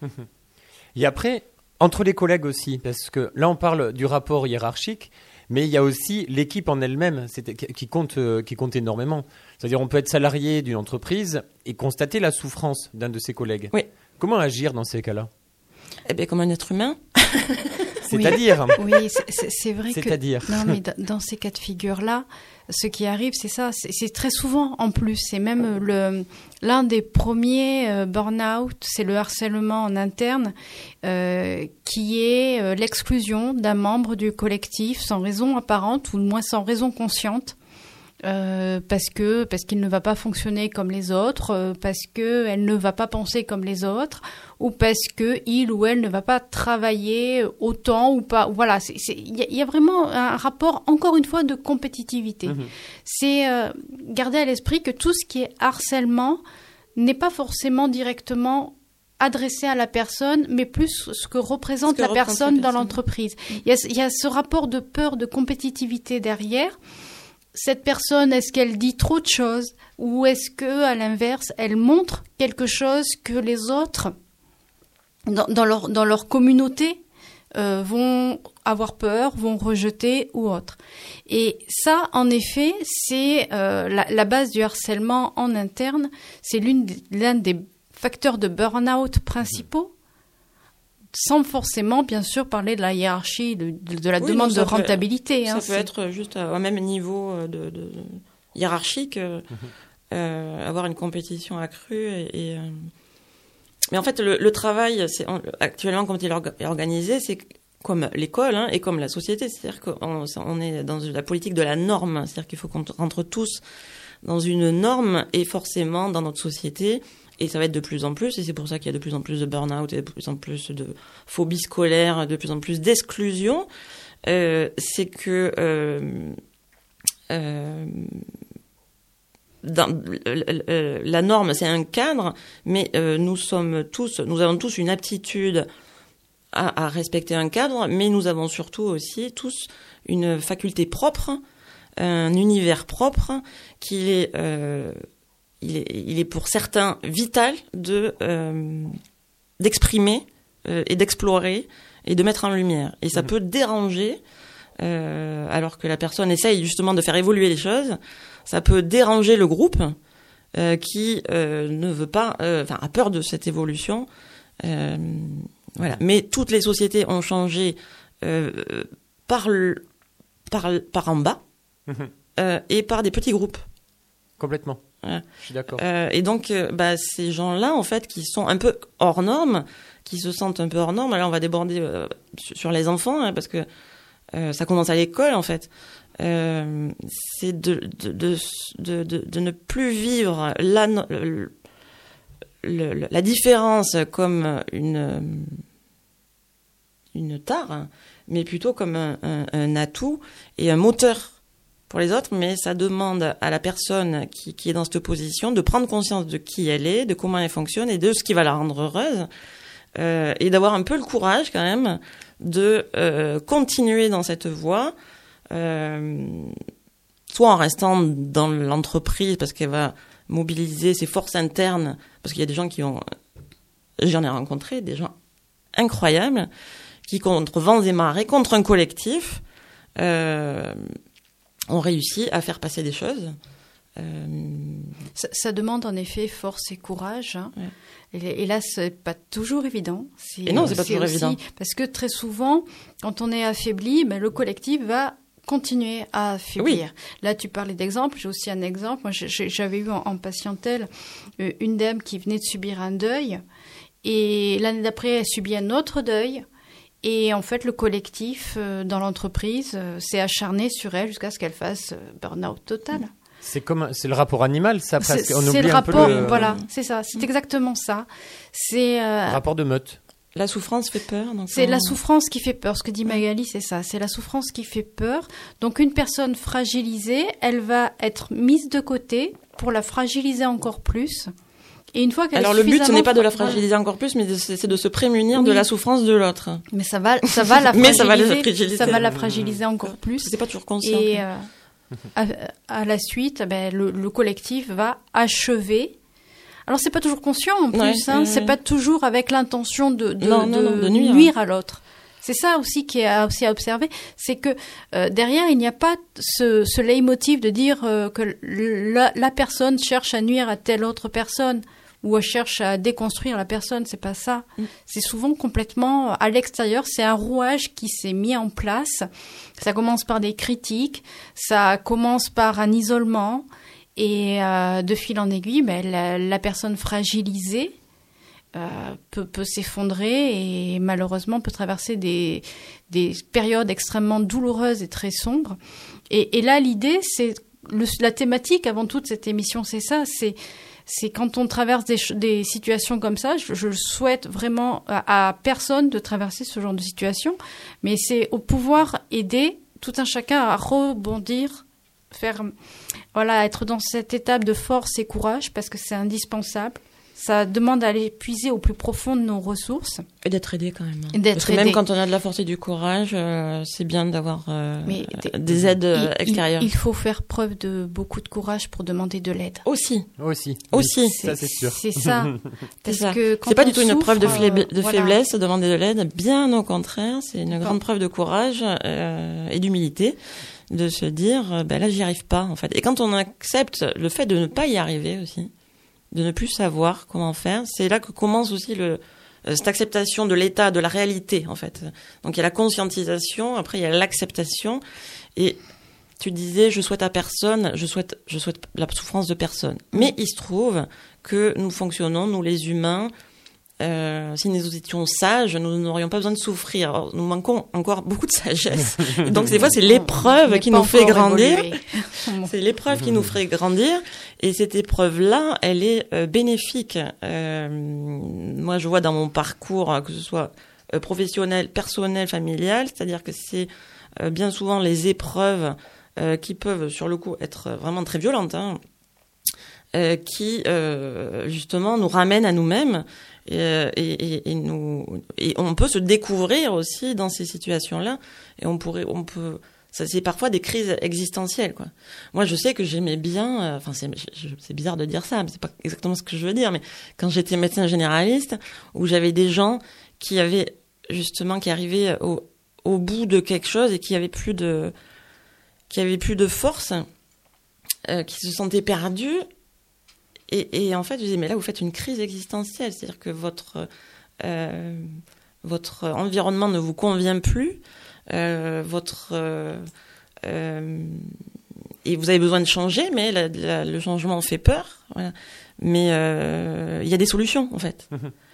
Et après... Entre les collègues aussi, parce que là on parle du rapport hiérarchique, mais il y a aussi l'équipe en elle-même c'est, qui, compte, qui compte énormément. C'est-à-dire on peut être salarié d'une entreprise et constater la souffrance d'un de ses collègues. Oui. Comment agir dans ces cas-là ? Eh bien, comme un être humain. C'est-à-dire Oui, oui c'est, c'est, c'est vrai C'est-à-dire que... Non, mais dans, dans ces cas de figure-là, ce qui arrive, c'est ça. C'est, c'est très souvent, en plus. C'est même le, l'un des premiers euh, burn-out, c'est le harcèlement en interne, euh, qui est euh, l'exclusion d'un membre du collectif sans raison apparente, ou au moins sans raison consciente. Euh, parce que parce qu'il ne va pas fonctionner comme les autres, euh, parce que elle ne va pas penser comme les autres, ou parce que il ou elle ne va pas travailler autant ou pas. Voilà, c'est c'est il y, y a vraiment un rapport encore une fois de compétitivité. Mmh. C'est euh, garder à l'esprit que tout ce qui est harcèlement n'est pas forcément directement adressé à la personne, mais plus ce que représente ce que la représente personne dans personne. L'entreprise. Il y a il y a ce rapport de peur, de compétitivité derrière. Cette personne, est-ce qu'elle dit trop de choses ou est-ce que, à l'inverse, elle montre quelque chose que les autres, dans, dans leur dans leur communauté, euh, vont avoir peur, vont rejeter ou autre. Et ça, en effet, c'est euh, la, la base du harcèlement en interne. C'est l'une des, l'un des facteurs de burn-out principaux, sans forcément, bien sûr, parler de la hiérarchie, de, de, de la oui, demande non, de peut, rentabilité. Ça hein, peut c'est... être juste au même niveau de, de, de hiérarchique, euh, mmh. euh, avoir une compétition accrue. Et, et, euh... Mais en fait, le, le travail, c'est, on, actuellement, comme il est organisé, c'est comme l'école hein, et comme la société. C'est-à-dire qu'on on est dans la politique de la norme. C'est-à-dire qu'il faut qu'on rentre tous dans une norme et forcément dans notre société. Et ça va être de plus en plus, et c'est pour ça qu'il y a de plus en plus de burn-out, et de plus en plus de phobie scolaire, de plus en plus d'exclusion. Euh, c'est que euh, euh, dans, euh, la norme, c'est un cadre, mais euh, nous sommes tous, nous avons tous une aptitude à, à respecter un cadre, mais nous avons surtout aussi tous une faculté propre, un univers propre qui est euh, Il est, il est pour certains vital de euh, d'exprimer euh, et d'explorer et de mettre en lumière. Et ça mmh. peut déranger, euh, alors que la personne essaye justement de faire évoluer les choses. Ça peut déranger le groupe euh, qui euh, ne veut pas, enfin euh, a peur de cette évolution. Euh, voilà. Mais toutes les sociétés ont changé euh, par le, par par en bas mmh. euh, et par des petits groupes. Complètement. Ouais. Je suis d'accord. Euh, et donc, euh, bah, ces gens-là, en fait, qui sont un peu hors normes, qui se sentent un peu hors normes, là, on va déborder euh, sur les enfants, hein, parce que euh, ça commence à l'école, en fait. Euh, c'est de, de, de, de, de, de ne plus vivre la, le, le, la différence comme une, une tare, mais plutôt comme un, un, un atout et un moteur pour les autres, mais ça demande à la personne qui, qui est dans cette position de prendre conscience de qui elle est, de comment elle fonctionne et de ce qui va la rendre heureuse, euh, et d'avoir un peu le courage quand même de euh, continuer dans cette voie, euh, soit en restant dans l'entreprise parce qu'elle va mobiliser ses forces internes, parce qu'il y a des gens qui ont, j'en ai rencontré, des gens incroyables, qui contre vents et marées, contre un collectif, euh, on réussit à faire passer des choses. Euh... Ça, ça demande en effet force et courage. Hein. Ouais. Et, et là, c'est pas toujours évident. C'est, et non, c'est pas c'est toujours aussi, évident. Parce que très souvent, quand on est affaibli, ben, le collectif va continuer à affaiblir. Oui. Là, tu parlais d'exemple. J'ai aussi un exemple. Moi, j'avais eu en, en patientèle une dame qui venait de subir un deuil. Et l'année d'après, elle subit un autre deuil. Et en fait, le collectif euh, dans l'entreprise euh, s'est acharné sur elle jusqu'à ce qu'elle fasse euh, burn-out total. C'est comme c'est le rapport animal, ça presque. C'est, on c'est oublie le un rapport, peu le... voilà, c'est ça, c'est exactement ça. C'est euh, le rapport de meute. La souffrance fait peur. Donc c'est on... la souffrance qui fait peur. Ce que dit Magali, c'est ça. C'est la souffrance qui fait peur. Donc une personne fragilisée, elle va être mise de côté pour la fragiliser encore plus. Et une fois qu'elle Alors est le but, ce n'est pas de la fra- fragiliser encore plus, mais c'est, c'est de se prémunir oui. de la souffrance de l'autre. Mais ça va, ça va la mais fragiliser. ça va la fragiliser. Ça va la fragiliser encore plus. C'est pas toujours conscient. Et euh, à, à la suite, ben, le, le collectif va achever. Alors c'est pas toujours conscient en plus. Ouais, hein, ouais, c'est ouais. pas toujours avec l'intention de, de, non, de, non, non, de nuire. nuire à l'autre. C'est ça aussi qui est aussi à observer, c'est que euh, derrière il n'y a pas ce, ce leitmotiv de dire euh, que la, la personne cherche à nuire à telle autre personne ou elle cherche à déconstruire la personne. C'est pas ça. Mm. C'est souvent complètement à l'extérieur. C'est un rouage qui s'est mis en place. Ça commence par des critiques, ça commence par un isolement et euh, de fil en aiguille, ben, la, la personne fragilisée Euh, peut, peut s'effondrer et malheureusement peut traverser des, des périodes extrêmement douloureuses et très sombres. Et, et là, l'idée, c'est le, la thématique avant toute cette émission, c'est ça, c'est, c'est quand on traverse des, des situations comme ça, je, je souhaite vraiment à, à personne de traverser ce genre de situation, mais c'est au pouvoir aider tout un chacun à rebondir, faire, voilà, être dans cette étape de force et courage parce que c'est indispensable. Ça demande d'aller puiser au plus profond de nos ressources. Et d'être aidé quand même. Et d'être Parce que aidé. même quand on a de la force et du courage, euh, c'est bien d'avoir euh, Mais des aides il, extérieures. Il, il faut faire preuve de beaucoup de courage pour demander de l'aide. Aussi. Aussi. Aussi. Ça, c'est sûr. C'est ça. Parce C'est ça. que quand C'est pas on du tout une souffre, preuve de, faible- de euh, voilà. faiblesse de demander de l'aide. Bien au contraire, c'est une D'accord. grande preuve de courage euh, et d'humilité de se dire, euh, ben là, j'y arrive pas en fait. Et quand on accepte le fait de ne pas y arriver aussi, de ne plus savoir comment faire, c'est là que commence aussi le euh, cette acceptation de l'état, de la réalité en fait. Donc il y a la conscientisation, après il y a l'acceptation. Et tu disais, je souhaite à personne, je souhaite, je souhaite la souffrance de personne. Mais il se trouve que nous fonctionnons, nous les humains, euh, si nous étions sages, nous n'aurions pas besoin de souffrir. Alors, nous manquons encore beaucoup de sagesse. Et donc des fois, c'est l'épreuve On qui n'est nous pas fait encore grandir. évolué. C'est l'épreuve qui nous ferait grandir. Et cette épreuve-là, elle est euh, bénéfique. Euh, moi, je vois dans mon parcours, que ce soit euh, professionnel, personnel, familial, c'est-à-dire que c'est euh, bien souvent les épreuves euh, qui peuvent, sur le coup, être vraiment très violentes, hein, euh, qui, euh, justement, nous ramènent à nous-mêmes. Et, et, et, nous, et on peut se découvrir aussi dans ces situations-là. Et on pourrait, on peut... Ça, c'est parfois des crises existentielles, quoi. Moi, je sais que j'aimais bien, euh, enfin, c'est, je, c'est bizarre de dire ça, mais c'est pas exactement ce que je veux dire, mais quand j'étais médecin généraliste, où j'avais des gens qui avaient, justement, qui arrivaient au, au bout de quelque chose et qui avaient plus de, qui avaient plus de force, euh, qui se sentaient perdus. Et, et en fait, je disais, mais là, vous faites une crise existentielle, c'est-à-dire que votre, euh, votre environnement ne vous convient plus. Euh, votre euh, euh, et vous avez besoin de changer, mais la, la, le changement fait peur. Voilà. Mais il euh, y a des solutions en fait.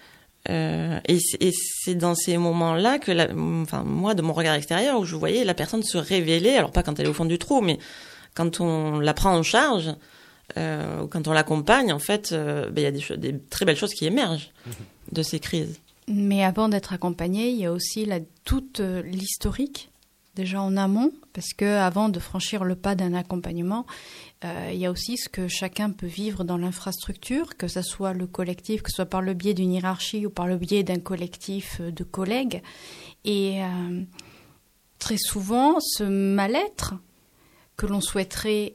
euh, et, c'est, et c'est dans ces moments-là que, la, enfin moi, de mon regard extérieur, où je voyais la personne se révéler. Alors pas quand elle est au fond du trou, mais quand on la prend en charge, euh, ou quand on l'accompagne, en fait, euh, ben, y a des, cho- des très belles choses qui émergent de ces crises. Mais avant d'être accompagné, il y a aussi la, toute euh, l'historique, déjà en amont, parce que avant de franchir le pas d'un accompagnement, euh, il y a aussi ce que chacun peut vivre dans l'infrastructure, que ce soit le collectif, que ce soit par le biais d'une hiérarchie ou par le biais d'un collectif de collègues. Et euh, très souvent, ce mal-être que l'on souhaiterait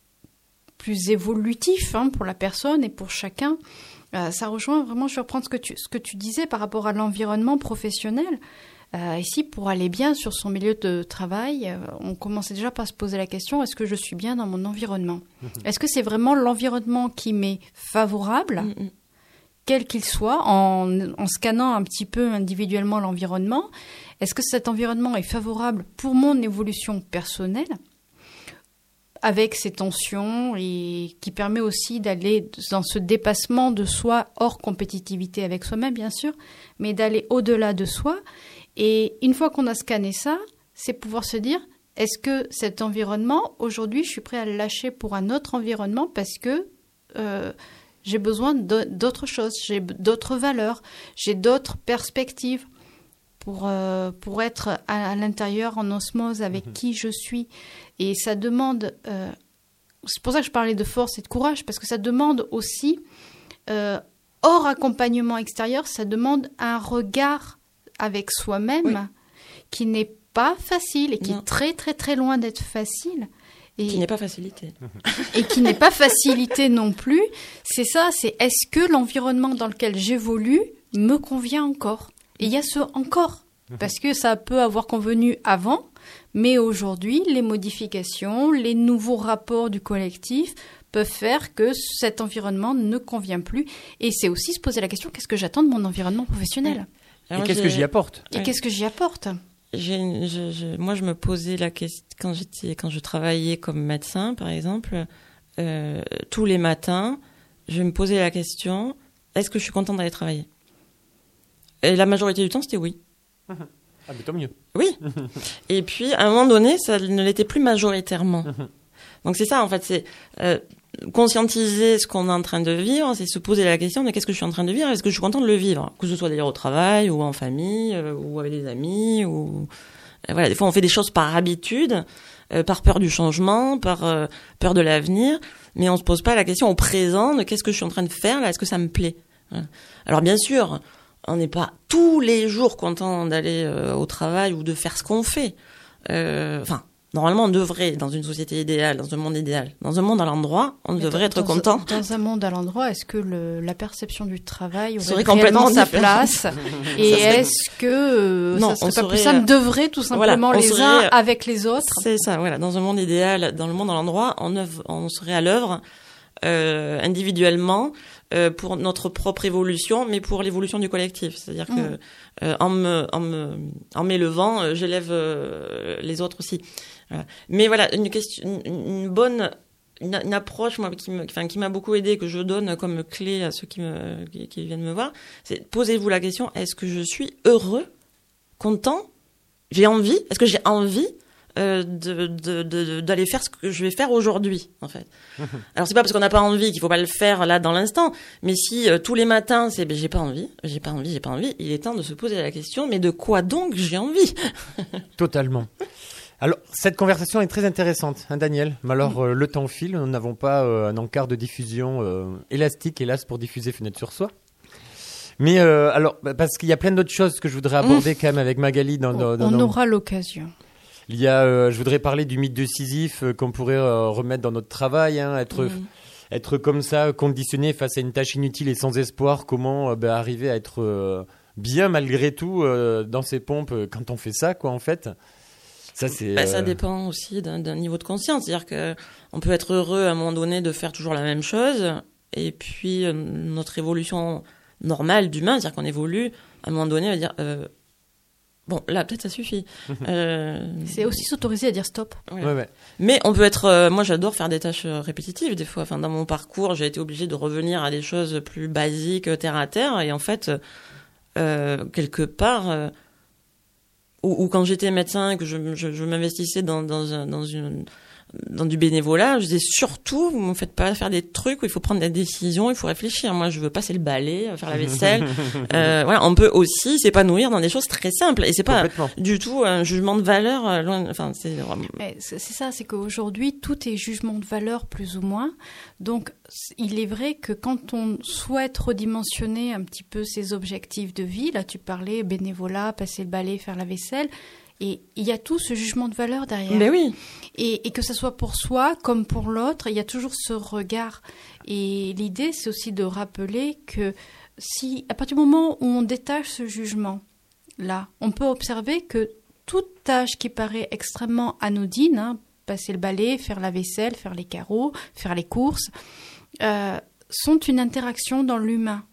plus évolutif hein, pour la personne et pour chacun, Euh, ça rejoint vraiment, je vais reprendre ce que tu, ce que tu disais par rapport à l'environnement professionnel. Euh, ici, pour aller bien sur son milieu de travail, euh, on commençait déjà par se poser la question, est-ce que je suis bien dans mon environnement ? Est-ce que c'est vraiment l'environnement qui m'est favorable, Mm-hmm. quel qu'il soit, en, en scannant un petit peu individuellement l'environnement ? Est-ce que cet environnement est favorable pour mon évolution personnelle ? Avec ces tensions et qui permet aussi d'aller dans ce dépassement de soi hors compétitivité avec soi-même, bien sûr, mais d'aller au-delà de soi. Et une fois qu'on a scanné ça, c'est pouvoir se dire, est-ce que cet environnement, aujourd'hui, je suis prêt à le lâcher pour un autre environnement parce que euh, j'ai besoin de, d'autres choses, j'ai d'autres valeurs, j'ai d'autres perspectives pour, euh, pour être à, à l'intérieur en osmose avec mmh. qui je suis. Et ça demande, euh, c'est pour ça que je parlais de force et de courage, parce que ça demande aussi, euh, hors accompagnement extérieur, ça demande un regard avec soi-même oui. qui n'est pas facile et qui non. est très très très loin d'être facile. Et, qui n'est pas facilité. Et qui n'est pas facilité non plus. C'est ça, c'est est-ce que l'environnement dans lequel j'évolue me convient encore ? Et il y a ce encore, parce que ça peut avoir convenu avant, mais aujourd'hui, les modifications, les nouveaux rapports du collectif peuvent faire que cet environnement ne convient plus. Et c'est aussi se poser la question, qu'est-ce que j'attends de mon environnement professionnel ? Et qu'est-ce que j'y apporte ? Et ouais. qu'est-ce que j'y apporte ? J'ai, je, je, moi, je me posais la question, quand j'étais, quand je travaillais comme médecin, par exemple, euh, tous les matins, je me posais la question, est-ce que je suis contente d'aller travailler ? Et la majorité du temps, c'était oui. Ah, mais tant mieux. Oui. Et puis, à un moment donné, ça ne l'était plus majoritairement. Donc, c'est ça, en fait, c'est euh, conscientiser ce qu'on est en train de vivre, c'est se poser la question de qu'est-ce que je suis en train de vivre, est-ce que je suis content de le vivre, que ce soit d'ailleurs au travail, ou en famille, euh, ou avec des amis, ou... Euh, voilà, des fois, on fait des choses par habitude, euh, par peur du changement, par euh, peur de l'avenir, mais on se pose pas la question au présent de qu'est-ce que je suis en train de faire, là, est-ce que ça me plaît ? Voilà. Alors bien sûr, on n'est pas tous les jours content d'aller euh, au travail ou de faire ce qu'on fait. Euh, enfin, normalement, on devrait, dans une société idéale, dans un monde idéal, dans un monde à l'endroit, on Mais devrait dans, être dans content. Un, dans un monde à l'endroit, est-ce que le, la perception du travail aurait serait complètement réellement sa différent. place Et serait... est-ce que euh, non, ça serait on pas serait... plus simple d'œuvrer tout simplement voilà, les serait... uns avec les autres? C'est ça, voilà. Dans un monde idéal, dans le monde à l'endroit, on, œuvre, on serait à l'œuvre euh, individuellement euh, pour notre propre évolution, mais pour l'évolution du collectif. C'est-à-dire mmh. que euh, en me en me en m'élevant, euh, j'élève euh, les autres aussi. Voilà. Mais voilà, une question, une, une bonne une, une approche moi qui me, enfin qui m'a beaucoup aidé, que je donne comme clé à ceux qui me qui, qui viennent me voir, c'est posez-vous la question: est-ce que je suis heureux, content, j'ai envie, est-ce que j'ai envie Euh, de, de, de, d'aller faire ce que je vais faire aujourd'hui, en fait. Alors, c'est pas parce qu'on n'a pas envie qu'il faut pas le faire là dans l'instant, mais si euh, tous les matins, c'est ben, j'ai pas envie, j'ai pas envie, j'ai pas envie, il est temps de se poser la question, mais de quoi donc j'ai envie? Totalement. Alors, cette conversation est très intéressante, hein, Daniel. Mais alors, euh, le temps file, nous n'avons pas euh, un encart de diffusion euh, élastique, hélas, pour diffuser Fenêtre sur Soi. Mais euh, alors, parce qu'il y a plein d'autres choses que je voudrais aborder mmh. quand même avec Magali. Dans, dans, dans, On dans... aura l'occasion. Il y a, euh, je voudrais parler du mythe de Sisyphe euh, qu'on pourrait euh, remettre dans notre travail, hein, être, mmh. être comme ça, conditionné face à une tâche inutile et sans espoir. Comment euh, bah, arriver à être euh, bien malgré tout euh, dans ses pompes euh, quand on fait ça, quoi, en fait. Ça, c'est, bah, euh... ça dépend aussi d'un, d'un niveau de conscience. C'est-à-dire que on peut être heureux à un moment donné de faire toujours la même chose, et puis euh, notre évolution normale d'humain, c'est-à-dire qu'on évolue à un moment donné, à dire euh, bon, là, peut-être ça suffit. Euh... C'est aussi s'autoriser à dire stop. Voilà. Ouais, ouais. Mais on peut être... Euh, moi, j'adore faire des tâches répétitives, des fois. Enfin, dans mon parcours, j'ai été obligée de revenir à des choses plus basiques, terre à terre. Et en fait, euh, quelque part... Euh, ou, ou quand j'étais médecin, que je, je, je m'investissais dans, dans, un, dans une... dans du bénévolat, je disais surtout, vous me faites pas faire des trucs où il faut prendre des décisions, il faut réfléchir. Moi, je veux passer le balai, faire la vaisselle. euh, voilà, on peut aussi s'épanouir dans des choses très simples. Et c'est pas du tout un jugement de valeur. Loin, enfin, c'est vraiment... Mais c'est, c'est ça, c'est qu'aujourd'hui, tout est jugement de valeur, plus ou moins. Donc, il est vrai que quand on souhaite redimensionner un petit peu ses objectifs de vie, là, tu parlais bénévolat, passer le balai, faire la vaisselle, et il y a tout ce jugement de valeur derrière. Mais oui. Et, et que ça soit pour soi comme pour l'autre, il y a toujours ce regard. Et l'idée, c'est aussi de rappeler que si, à partir du moment où on détache ce jugement-là, on peut observer que toute tâche qui paraît extrêmement anodine, hein, passer le balai, faire la vaisselle, faire les carreaux, faire les courses, euh, sont une interaction dans l'humain.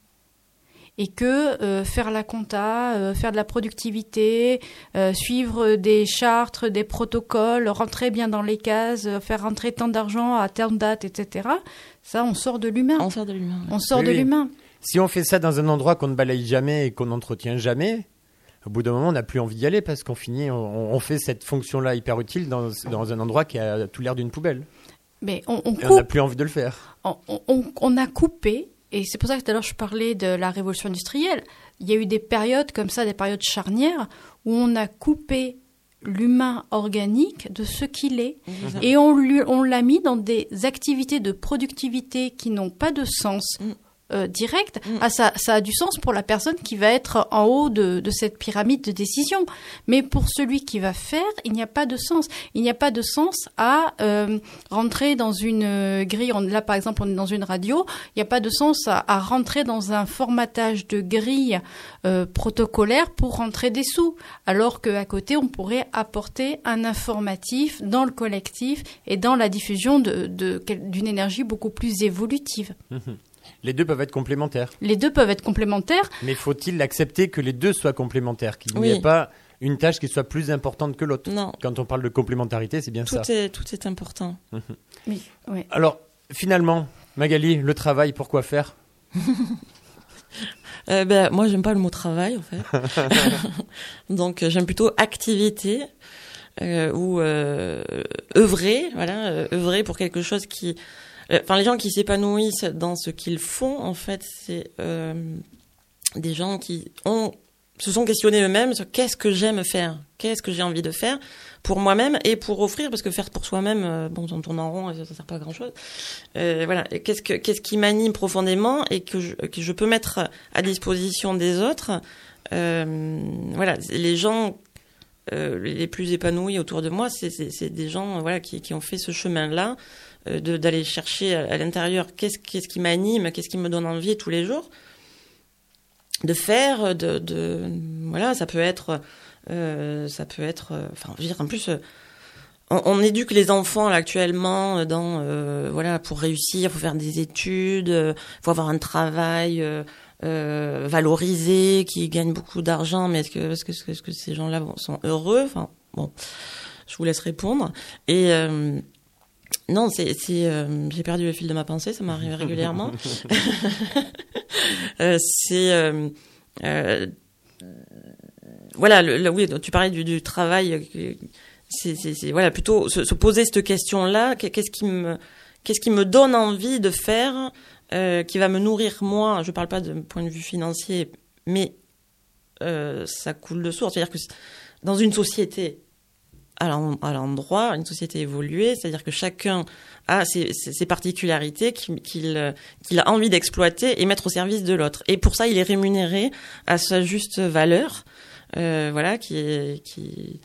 Et que euh, faire la compta, euh, faire de la productivité, euh, suivre des chartes, des protocoles, rentrer bien dans les cases, euh, faire rentrer tant d'argent à telle date, et cetera, ça, on sort de l'humain. On sort de l'humain. On sort oui, de oui. l'humain. Si on fait ça dans un endroit qu'on ne balaye jamais et qu'on n'entretient jamais, au bout d'un moment, on n'a plus envie d'y aller parce qu'on finit, on, on fait cette fonction-là hyper utile dans, dans un endroit qui a tout l'air d'une poubelle. Mais on, on, et coupe, on n'a plus envie de le faire. On, on, on a coupé. Et c'est pour ça que tout à l'heure je parlais de la révolution industrielle. Il y a eu des périodes comme ça, des périodes charnières, où on a coupé l'humain organique de ce qu'il est. Mmh. Et on, lui, on l'a mis dans des activités de productivité qui n'ont pas de sens mmh. euh, direct. Mmh. Ah, ça, ça a du sens pour la personne qui va être en haut de, de cette pyramide de décision. Mais pour celui qui va faire, il n'y a pas de sens. Il n'y a pas de sens à euh, rentrer dans une grille. On, là, par exemple, on est dans une radio. Il n'y a pas de sens à, à rentrer dans un formatage de grille euh, protocolaire pour rentrer des sous. Alors qu'à côté, on pourrait apporter un informatif dans le collectif et dans la diffusion de, de, d'une énergie beaucoup plus évolutive. Mmh. Les deux peuvent être complémentaires. Les deux peuvent être complémentaires. Mais faut-il accepter que les deux soient complémentaires, qu'il oui. n'y ait pas une tâche qui soit plus importante que l'autre? Non. Quand on parle de complémentarité, c'est bien tout ça. Est, tout est important. Mmh. Oui, ouais. Alors, finalement, Magali, le travail, pourquoi faire? euh, ben, moi, j'aime pas le mot travail, en fait. Donc, j'aime plutôt activité euh, ou euh, œuvrer, voilà, euh, œuvrer pour quelque chose qui... Enfin, les gens qui s'épanouissent dans ce qu'ils font, en fait, c'est euh, des gens qui ont se sont questionnés eux-mêmes sur qu'est-ce que j'aime faire, qu'est-ce que j'ai envie de faire pour moi-même et pour offrir, parce que faire pour soi-même, euh, bon, on tourne en rond et ça, ça sert pas à grand-chose. Euh, voilà, et qu'est-ce que qu'est-ce qui m'anime profondément et que je, que je peux mettre à disposition des autres. Euh, voilà, les gens euh, les plus épanouis autour de moi, c'est, c'est, c'est des gens, voilà, qui, qui ont fait ce chemin-là, euh, de, d'aller chercher à, à l'intérieur qu'est-ce, qu'est-ce qui m'anime, qu'est-ce qui me donne envie tous les jours de faire, de, de voilà, ça peut être Euh, ça peut être, euh, enfin, je veux dire, en plus, euh, on, on éduque les enfants là, actuellement dans, euh, voilà, pour réussir, faut faire des études, euh, faut avoir un travail euh, euh, valorisé, qui gagne beaucoup d'argent, mais est-ce que, est-ce que, est-ce que ces gens-là sont heureux? Enfin, bon, je vous laisse répondre. Et euh, non, c'est, c'est, euh, j'ai perdu le fil de ma pensée, ça m'arrive régulièrement. euh, c'est euh, euh, Voilà, le, le, oui, tu parlais du, du travail. C'est, c'est, c'est voilà, plutôt se, se poser cette question-là. Qu'est-ce qui me, qu'est-ce qui me donne envie de faire, euh, qui va me nourrir moi. Je parle pas de point de vue financier, mais euh, ça coule de source. C'est-à-dire que dans une société à l'endroit, une société évoluée, c'est-à-dire que chacun a ses, ses, ses particularités qu'il, qu'il, qu'il a envie d'exploiter et mettre au service de l'autre. Et pour ça, il est rémunéré à sa juste valeur. Euh, voilà, qui est, qui,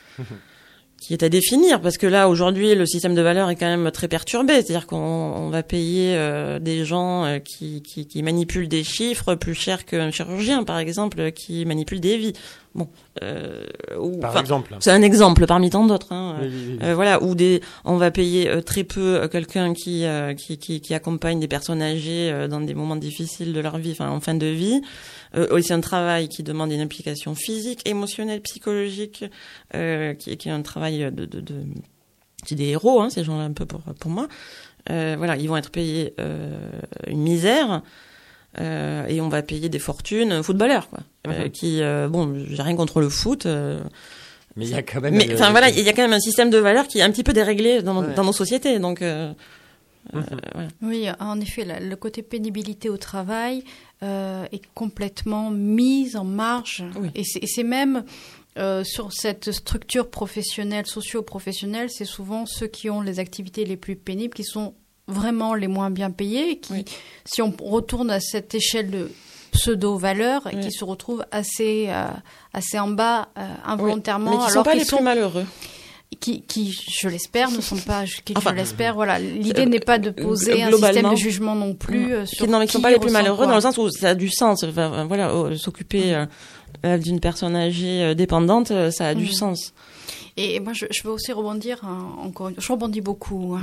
qui est à définir, parce que là, aujourd'hui, le système de valeur est quand même très perturbé, c'est-à-dire qu'on on va payer euh, des gens euh, qui, qui, qui manipulent des chiffres plus cher qu'un chirurgien, par exemple, qui manipule des vies. Bon, euh, ou, par exemple. C'est un exemple parmi tant d'autres. Hein. Oui, oui, oui. Euh, voilà, ou des, on va payer euh, très peu euh, quelqu'un qui, euh, qui, qui, qui accompagne des personnes âgées euh, dans des moments difficiles de leur vie, enfin en fin de vie. Euh, c'est un travail qui demande une implication physique, émotionnelle, psychologique, euh, qui, qui est un travail de, de, de c'est des héros, hein, ces gens-là un peu pour pour moi. Euh, voilà, ils vont être payés euh, une misère. Euh, et on va payer des fortunes footballeurs, quoi. Euh, qui, euh, bon, j'ai rien contre le foot. Euh, mais il y a quand même. Mais enfin voilà, il y a quand même un système de valeurs qui est un petit peu déréglé dans, ouais. dans nos sociétés, donc. Euh, mmh. euh, voilà. Oui, en effet, la, le côté pénibilité au travail euh, est complètement mis en marge, oui. et, c'est, et c'est même. Euh, sur cette structure professionnelle, socio-professionnelle, c'est souvent ceux qui ont les activités les plus pénibles qui sont vraiment les moins bien payés, qui, oui. si on retourne à cette échelle de pseudo-valeur, oui. qui se retrouvent assez, euh, assez en bas euh, involontairement. Oui. Mais qui alors sont pas les sont, plus malheureux. Qui, qui, je l'espère, ne sont pas, qui, enfin, je l'espère, voilà. L'idée euh, n'est pas de poser un système de jugement non plus euh, sur non, mais qui sont pas les plus malheureux quoi. Dans le sens où ça a du sens. Enfin, voilà, euh, s'occuper mmh. euh, d'une personne âgée euh, dépendante, euh, ça a mmh. du sens. Et moi, je, je veux aussi rebondir hein, encore. Je rebondis beaucoup. Hein.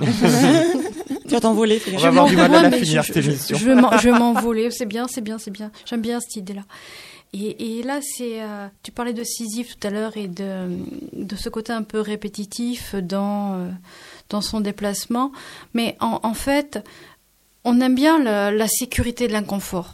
Tu vas t'envoler. On va avoir du mal à la finir cette émission. Je, je, je, je vais m'envoler. C'est bien, c'est bien, c'est bien. J'aime bien cette idée-là. Et, et là, c'est. Euh, tu parlais de Sisyphe tout à l'heure et de de ce côté un peu répétitif dans euh, dans son déplacement. Mais en, en fait, on aime bien la, la sécurité de l'inconfort.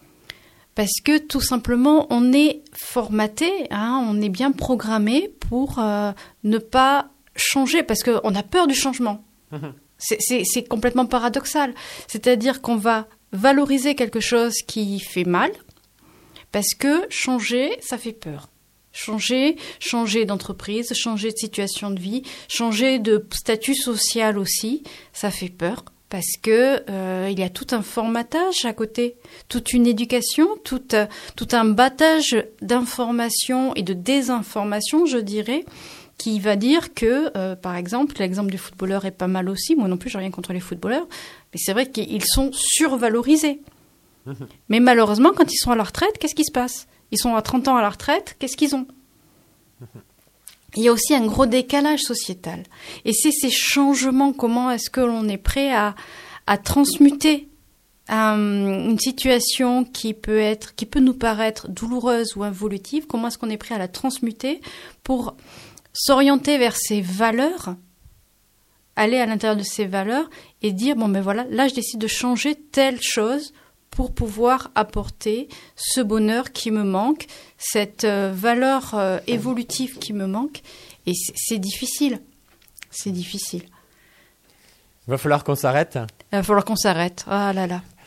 Parce que tout simplement, on est formaté, hein, on est bien programmé pour euh, ne pas changer, parce qu'on a peur du changement. Mmh. C'est, c'est, c'est complètement paradoxal. C'est-à-dire qu'on va valoriser quelque chose qui fait mal, parce que changer, ça fait peur. Changer, changer d'entreprise, changer de situation de vie, changer de statut social aussi, ça fait peur. Parce que euh, il y a tout un formatage à côté, toute une éducation, tout, euh, tout un battage d'informations et de désinformations, je dirais, qui va dire que, euh, par exemple, l'exemple du footballeur est pas mal aussi. Moi non plus, j'ai rien contre les footballeurs, mais c'est vrai qu'ils sont survalorisés. Mmh. Mais malheureusement, quand ils sont à la retraite, qu'est-ce qui se passe ? Ils sont à trente ans à la retraite, qu'est-ce qu'ils ont ? Mmh. Il y a aussi un gros décalage sociétal. Et c'est ces changements, comment est-ce que l'on est prêt à, à transmuter euh, une situation qui peut être, qui peut nous paraître douloureuse ou involutive, comment est-ce qu'on est prêt à la transmuter pour s'orienter vers ces valeurs, aller à l'intérieur de ces valeurs et dire, bon ben voilà, là je décide de changer telle chose pour pouvoir apporter ce bonheur qui me manque, cette euh, valeur euh, évolutive qui me manque. Et c'est, c'est difficile. C'est difficile. Il va falloir qu'on s'arrête. Il va falloir qu'on s'arrête. Ah là là.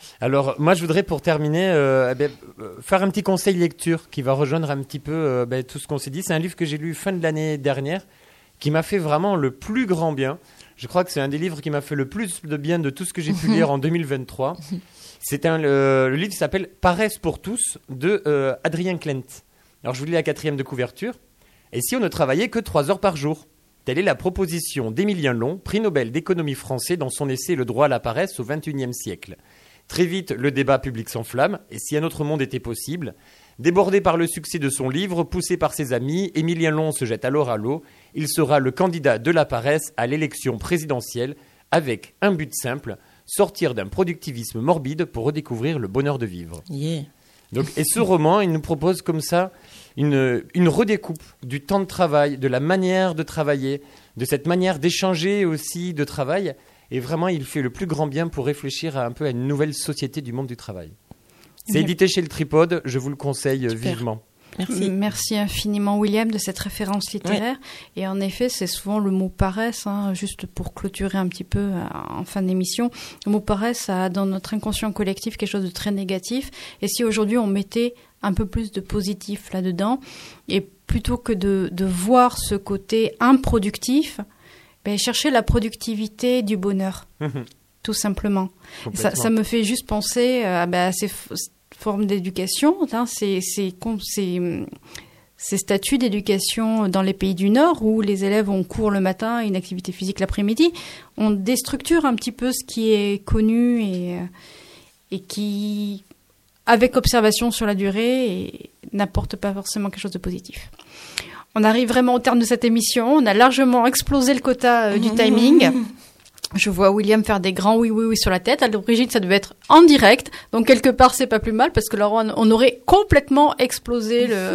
Alors, moi, je voudrais, pour terminer, euh, eh bien, euh, faire un petit conseil lecture qui va rejoindre un petit peu euh, ben, tout ce qu'on s'est dit. C'est un livre que j'ai lu fin de l'année dernière qui m'a fait vraiment le plus grand bien. Je crois que c'est un des livres qui m'a fait le plus de bien de tout ce que j'ai pu lire en deux mille vingt-trois. C'est un, le, le livre s'appelle « Paresse pour tous » de euh, Adrien Klent. Alors, je vous lis la quatrième de couverture. « Et si on ne travaillait que trois heures par jour ?» Telle est la proposition d'Émilien Long, prix Nobel d'économie français dans son essai « Le droit à la paresse au vingt et unième siècle ». Très vite, le débat public s'enflamme. Et si un autre monde était possible ? Débordé par le succès de son livre, poussé par ses amis, Émilien Long se jette alors à l'eau. Il sera le candidat de la paresse à l'élection présidentielle avec un but simple, sortir d'un productivisme morbide pour redécouvrir le bonheur de vivre. Yeah. Donc, et ce roman, il nous propose comme ça une, une redécoupe du temps de travail, de la manière de travailler, de cette manière d'échanger aussi de travail. Et vraiment, il fait le plus grand bien pour réfléchir à un peu à une nouvelle société du monde du travail. C'est Oui. édité chez le Tripode, je vous le conseille Super. vivement. Merci. Merci infiniment William de cette référence littéraire. Et en effet, c'est souvent le mot paresse, hein, juste pour clôturer un petit peu euh, en fin d'émission. Le mot paresse a dans notre inconscient collectif quelque chose de très négatif. Et si aujourd'hui on mettait un peu plus de positif là-dedans, et plutôt que de, de voir ce côté improductif, ben, chercher la productivité du bonheur, tout simplement. Ça, ça me fait juste penser euh, ben, à ces f- formes d'éducation, hein, ces, ces, ces, ces statuts d'éducation dans les pays du Nord où les élèves ont cours le matin et une activité physique l'après-midi. On déstructure un petit peu ce qui est connu et, et qui, avec observation sur la durée, et, n'apporte pas forcément quelque chose de positif. On arrive vraiment au terme de cette émission. On a largement explosé le quota euh, du timing. Je vois William faire des grands oui, oui, oui sur la tête. À l'origine, ça devait être en direct. Donc, quelque part, c'est pas plus mal parce que là, on, on aurait complètement explosé le...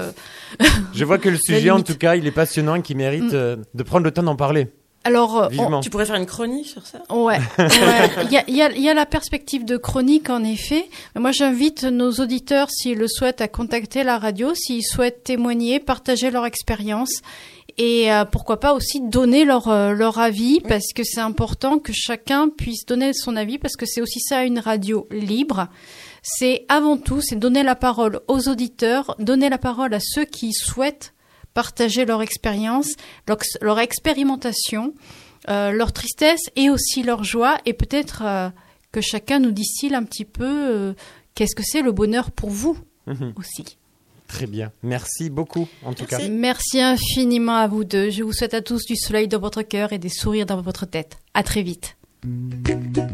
Je vois que le sujet, en tout cas, il est passionnant et qui mérite euh, de prendre le temps d'en parler. Alors, euh, Vivement. Tu pourrais faire une chronique sur ça ? Ouais, ouais. Il y a, il y a, il y a la perspective de chronique, en effet. Mais moi, j'invite nos auditeurs, s'ils le souhaitent, à contacter la radio, s'ils souhaitent témoigner, partager leur expérience et euh, pourquoi pas aussi donner leur, euh, leur avis, parce que c'est important que chacun puisse donner son avis, parce que c'est aussi ça une radio libre. C'est avant tout, c'est donner la parole aux auditeurs, donner la parole à ceux qui souhaitent partager leur expérience, leur, leur expérimentation, euh, leur tristesse et aussi leur joie, et peut-être euh, que chacun nous distille un petit peu euh, qu'est-ce que c'est le bonheur pour vous Mhm. aussi. Très bien. Merci beaucoup, en tout Merci. cas. Merci infiniment à vous deux. Je vous souhaite à tous du soleil dans votre cœur et des sourires dans votre tête. À très vite.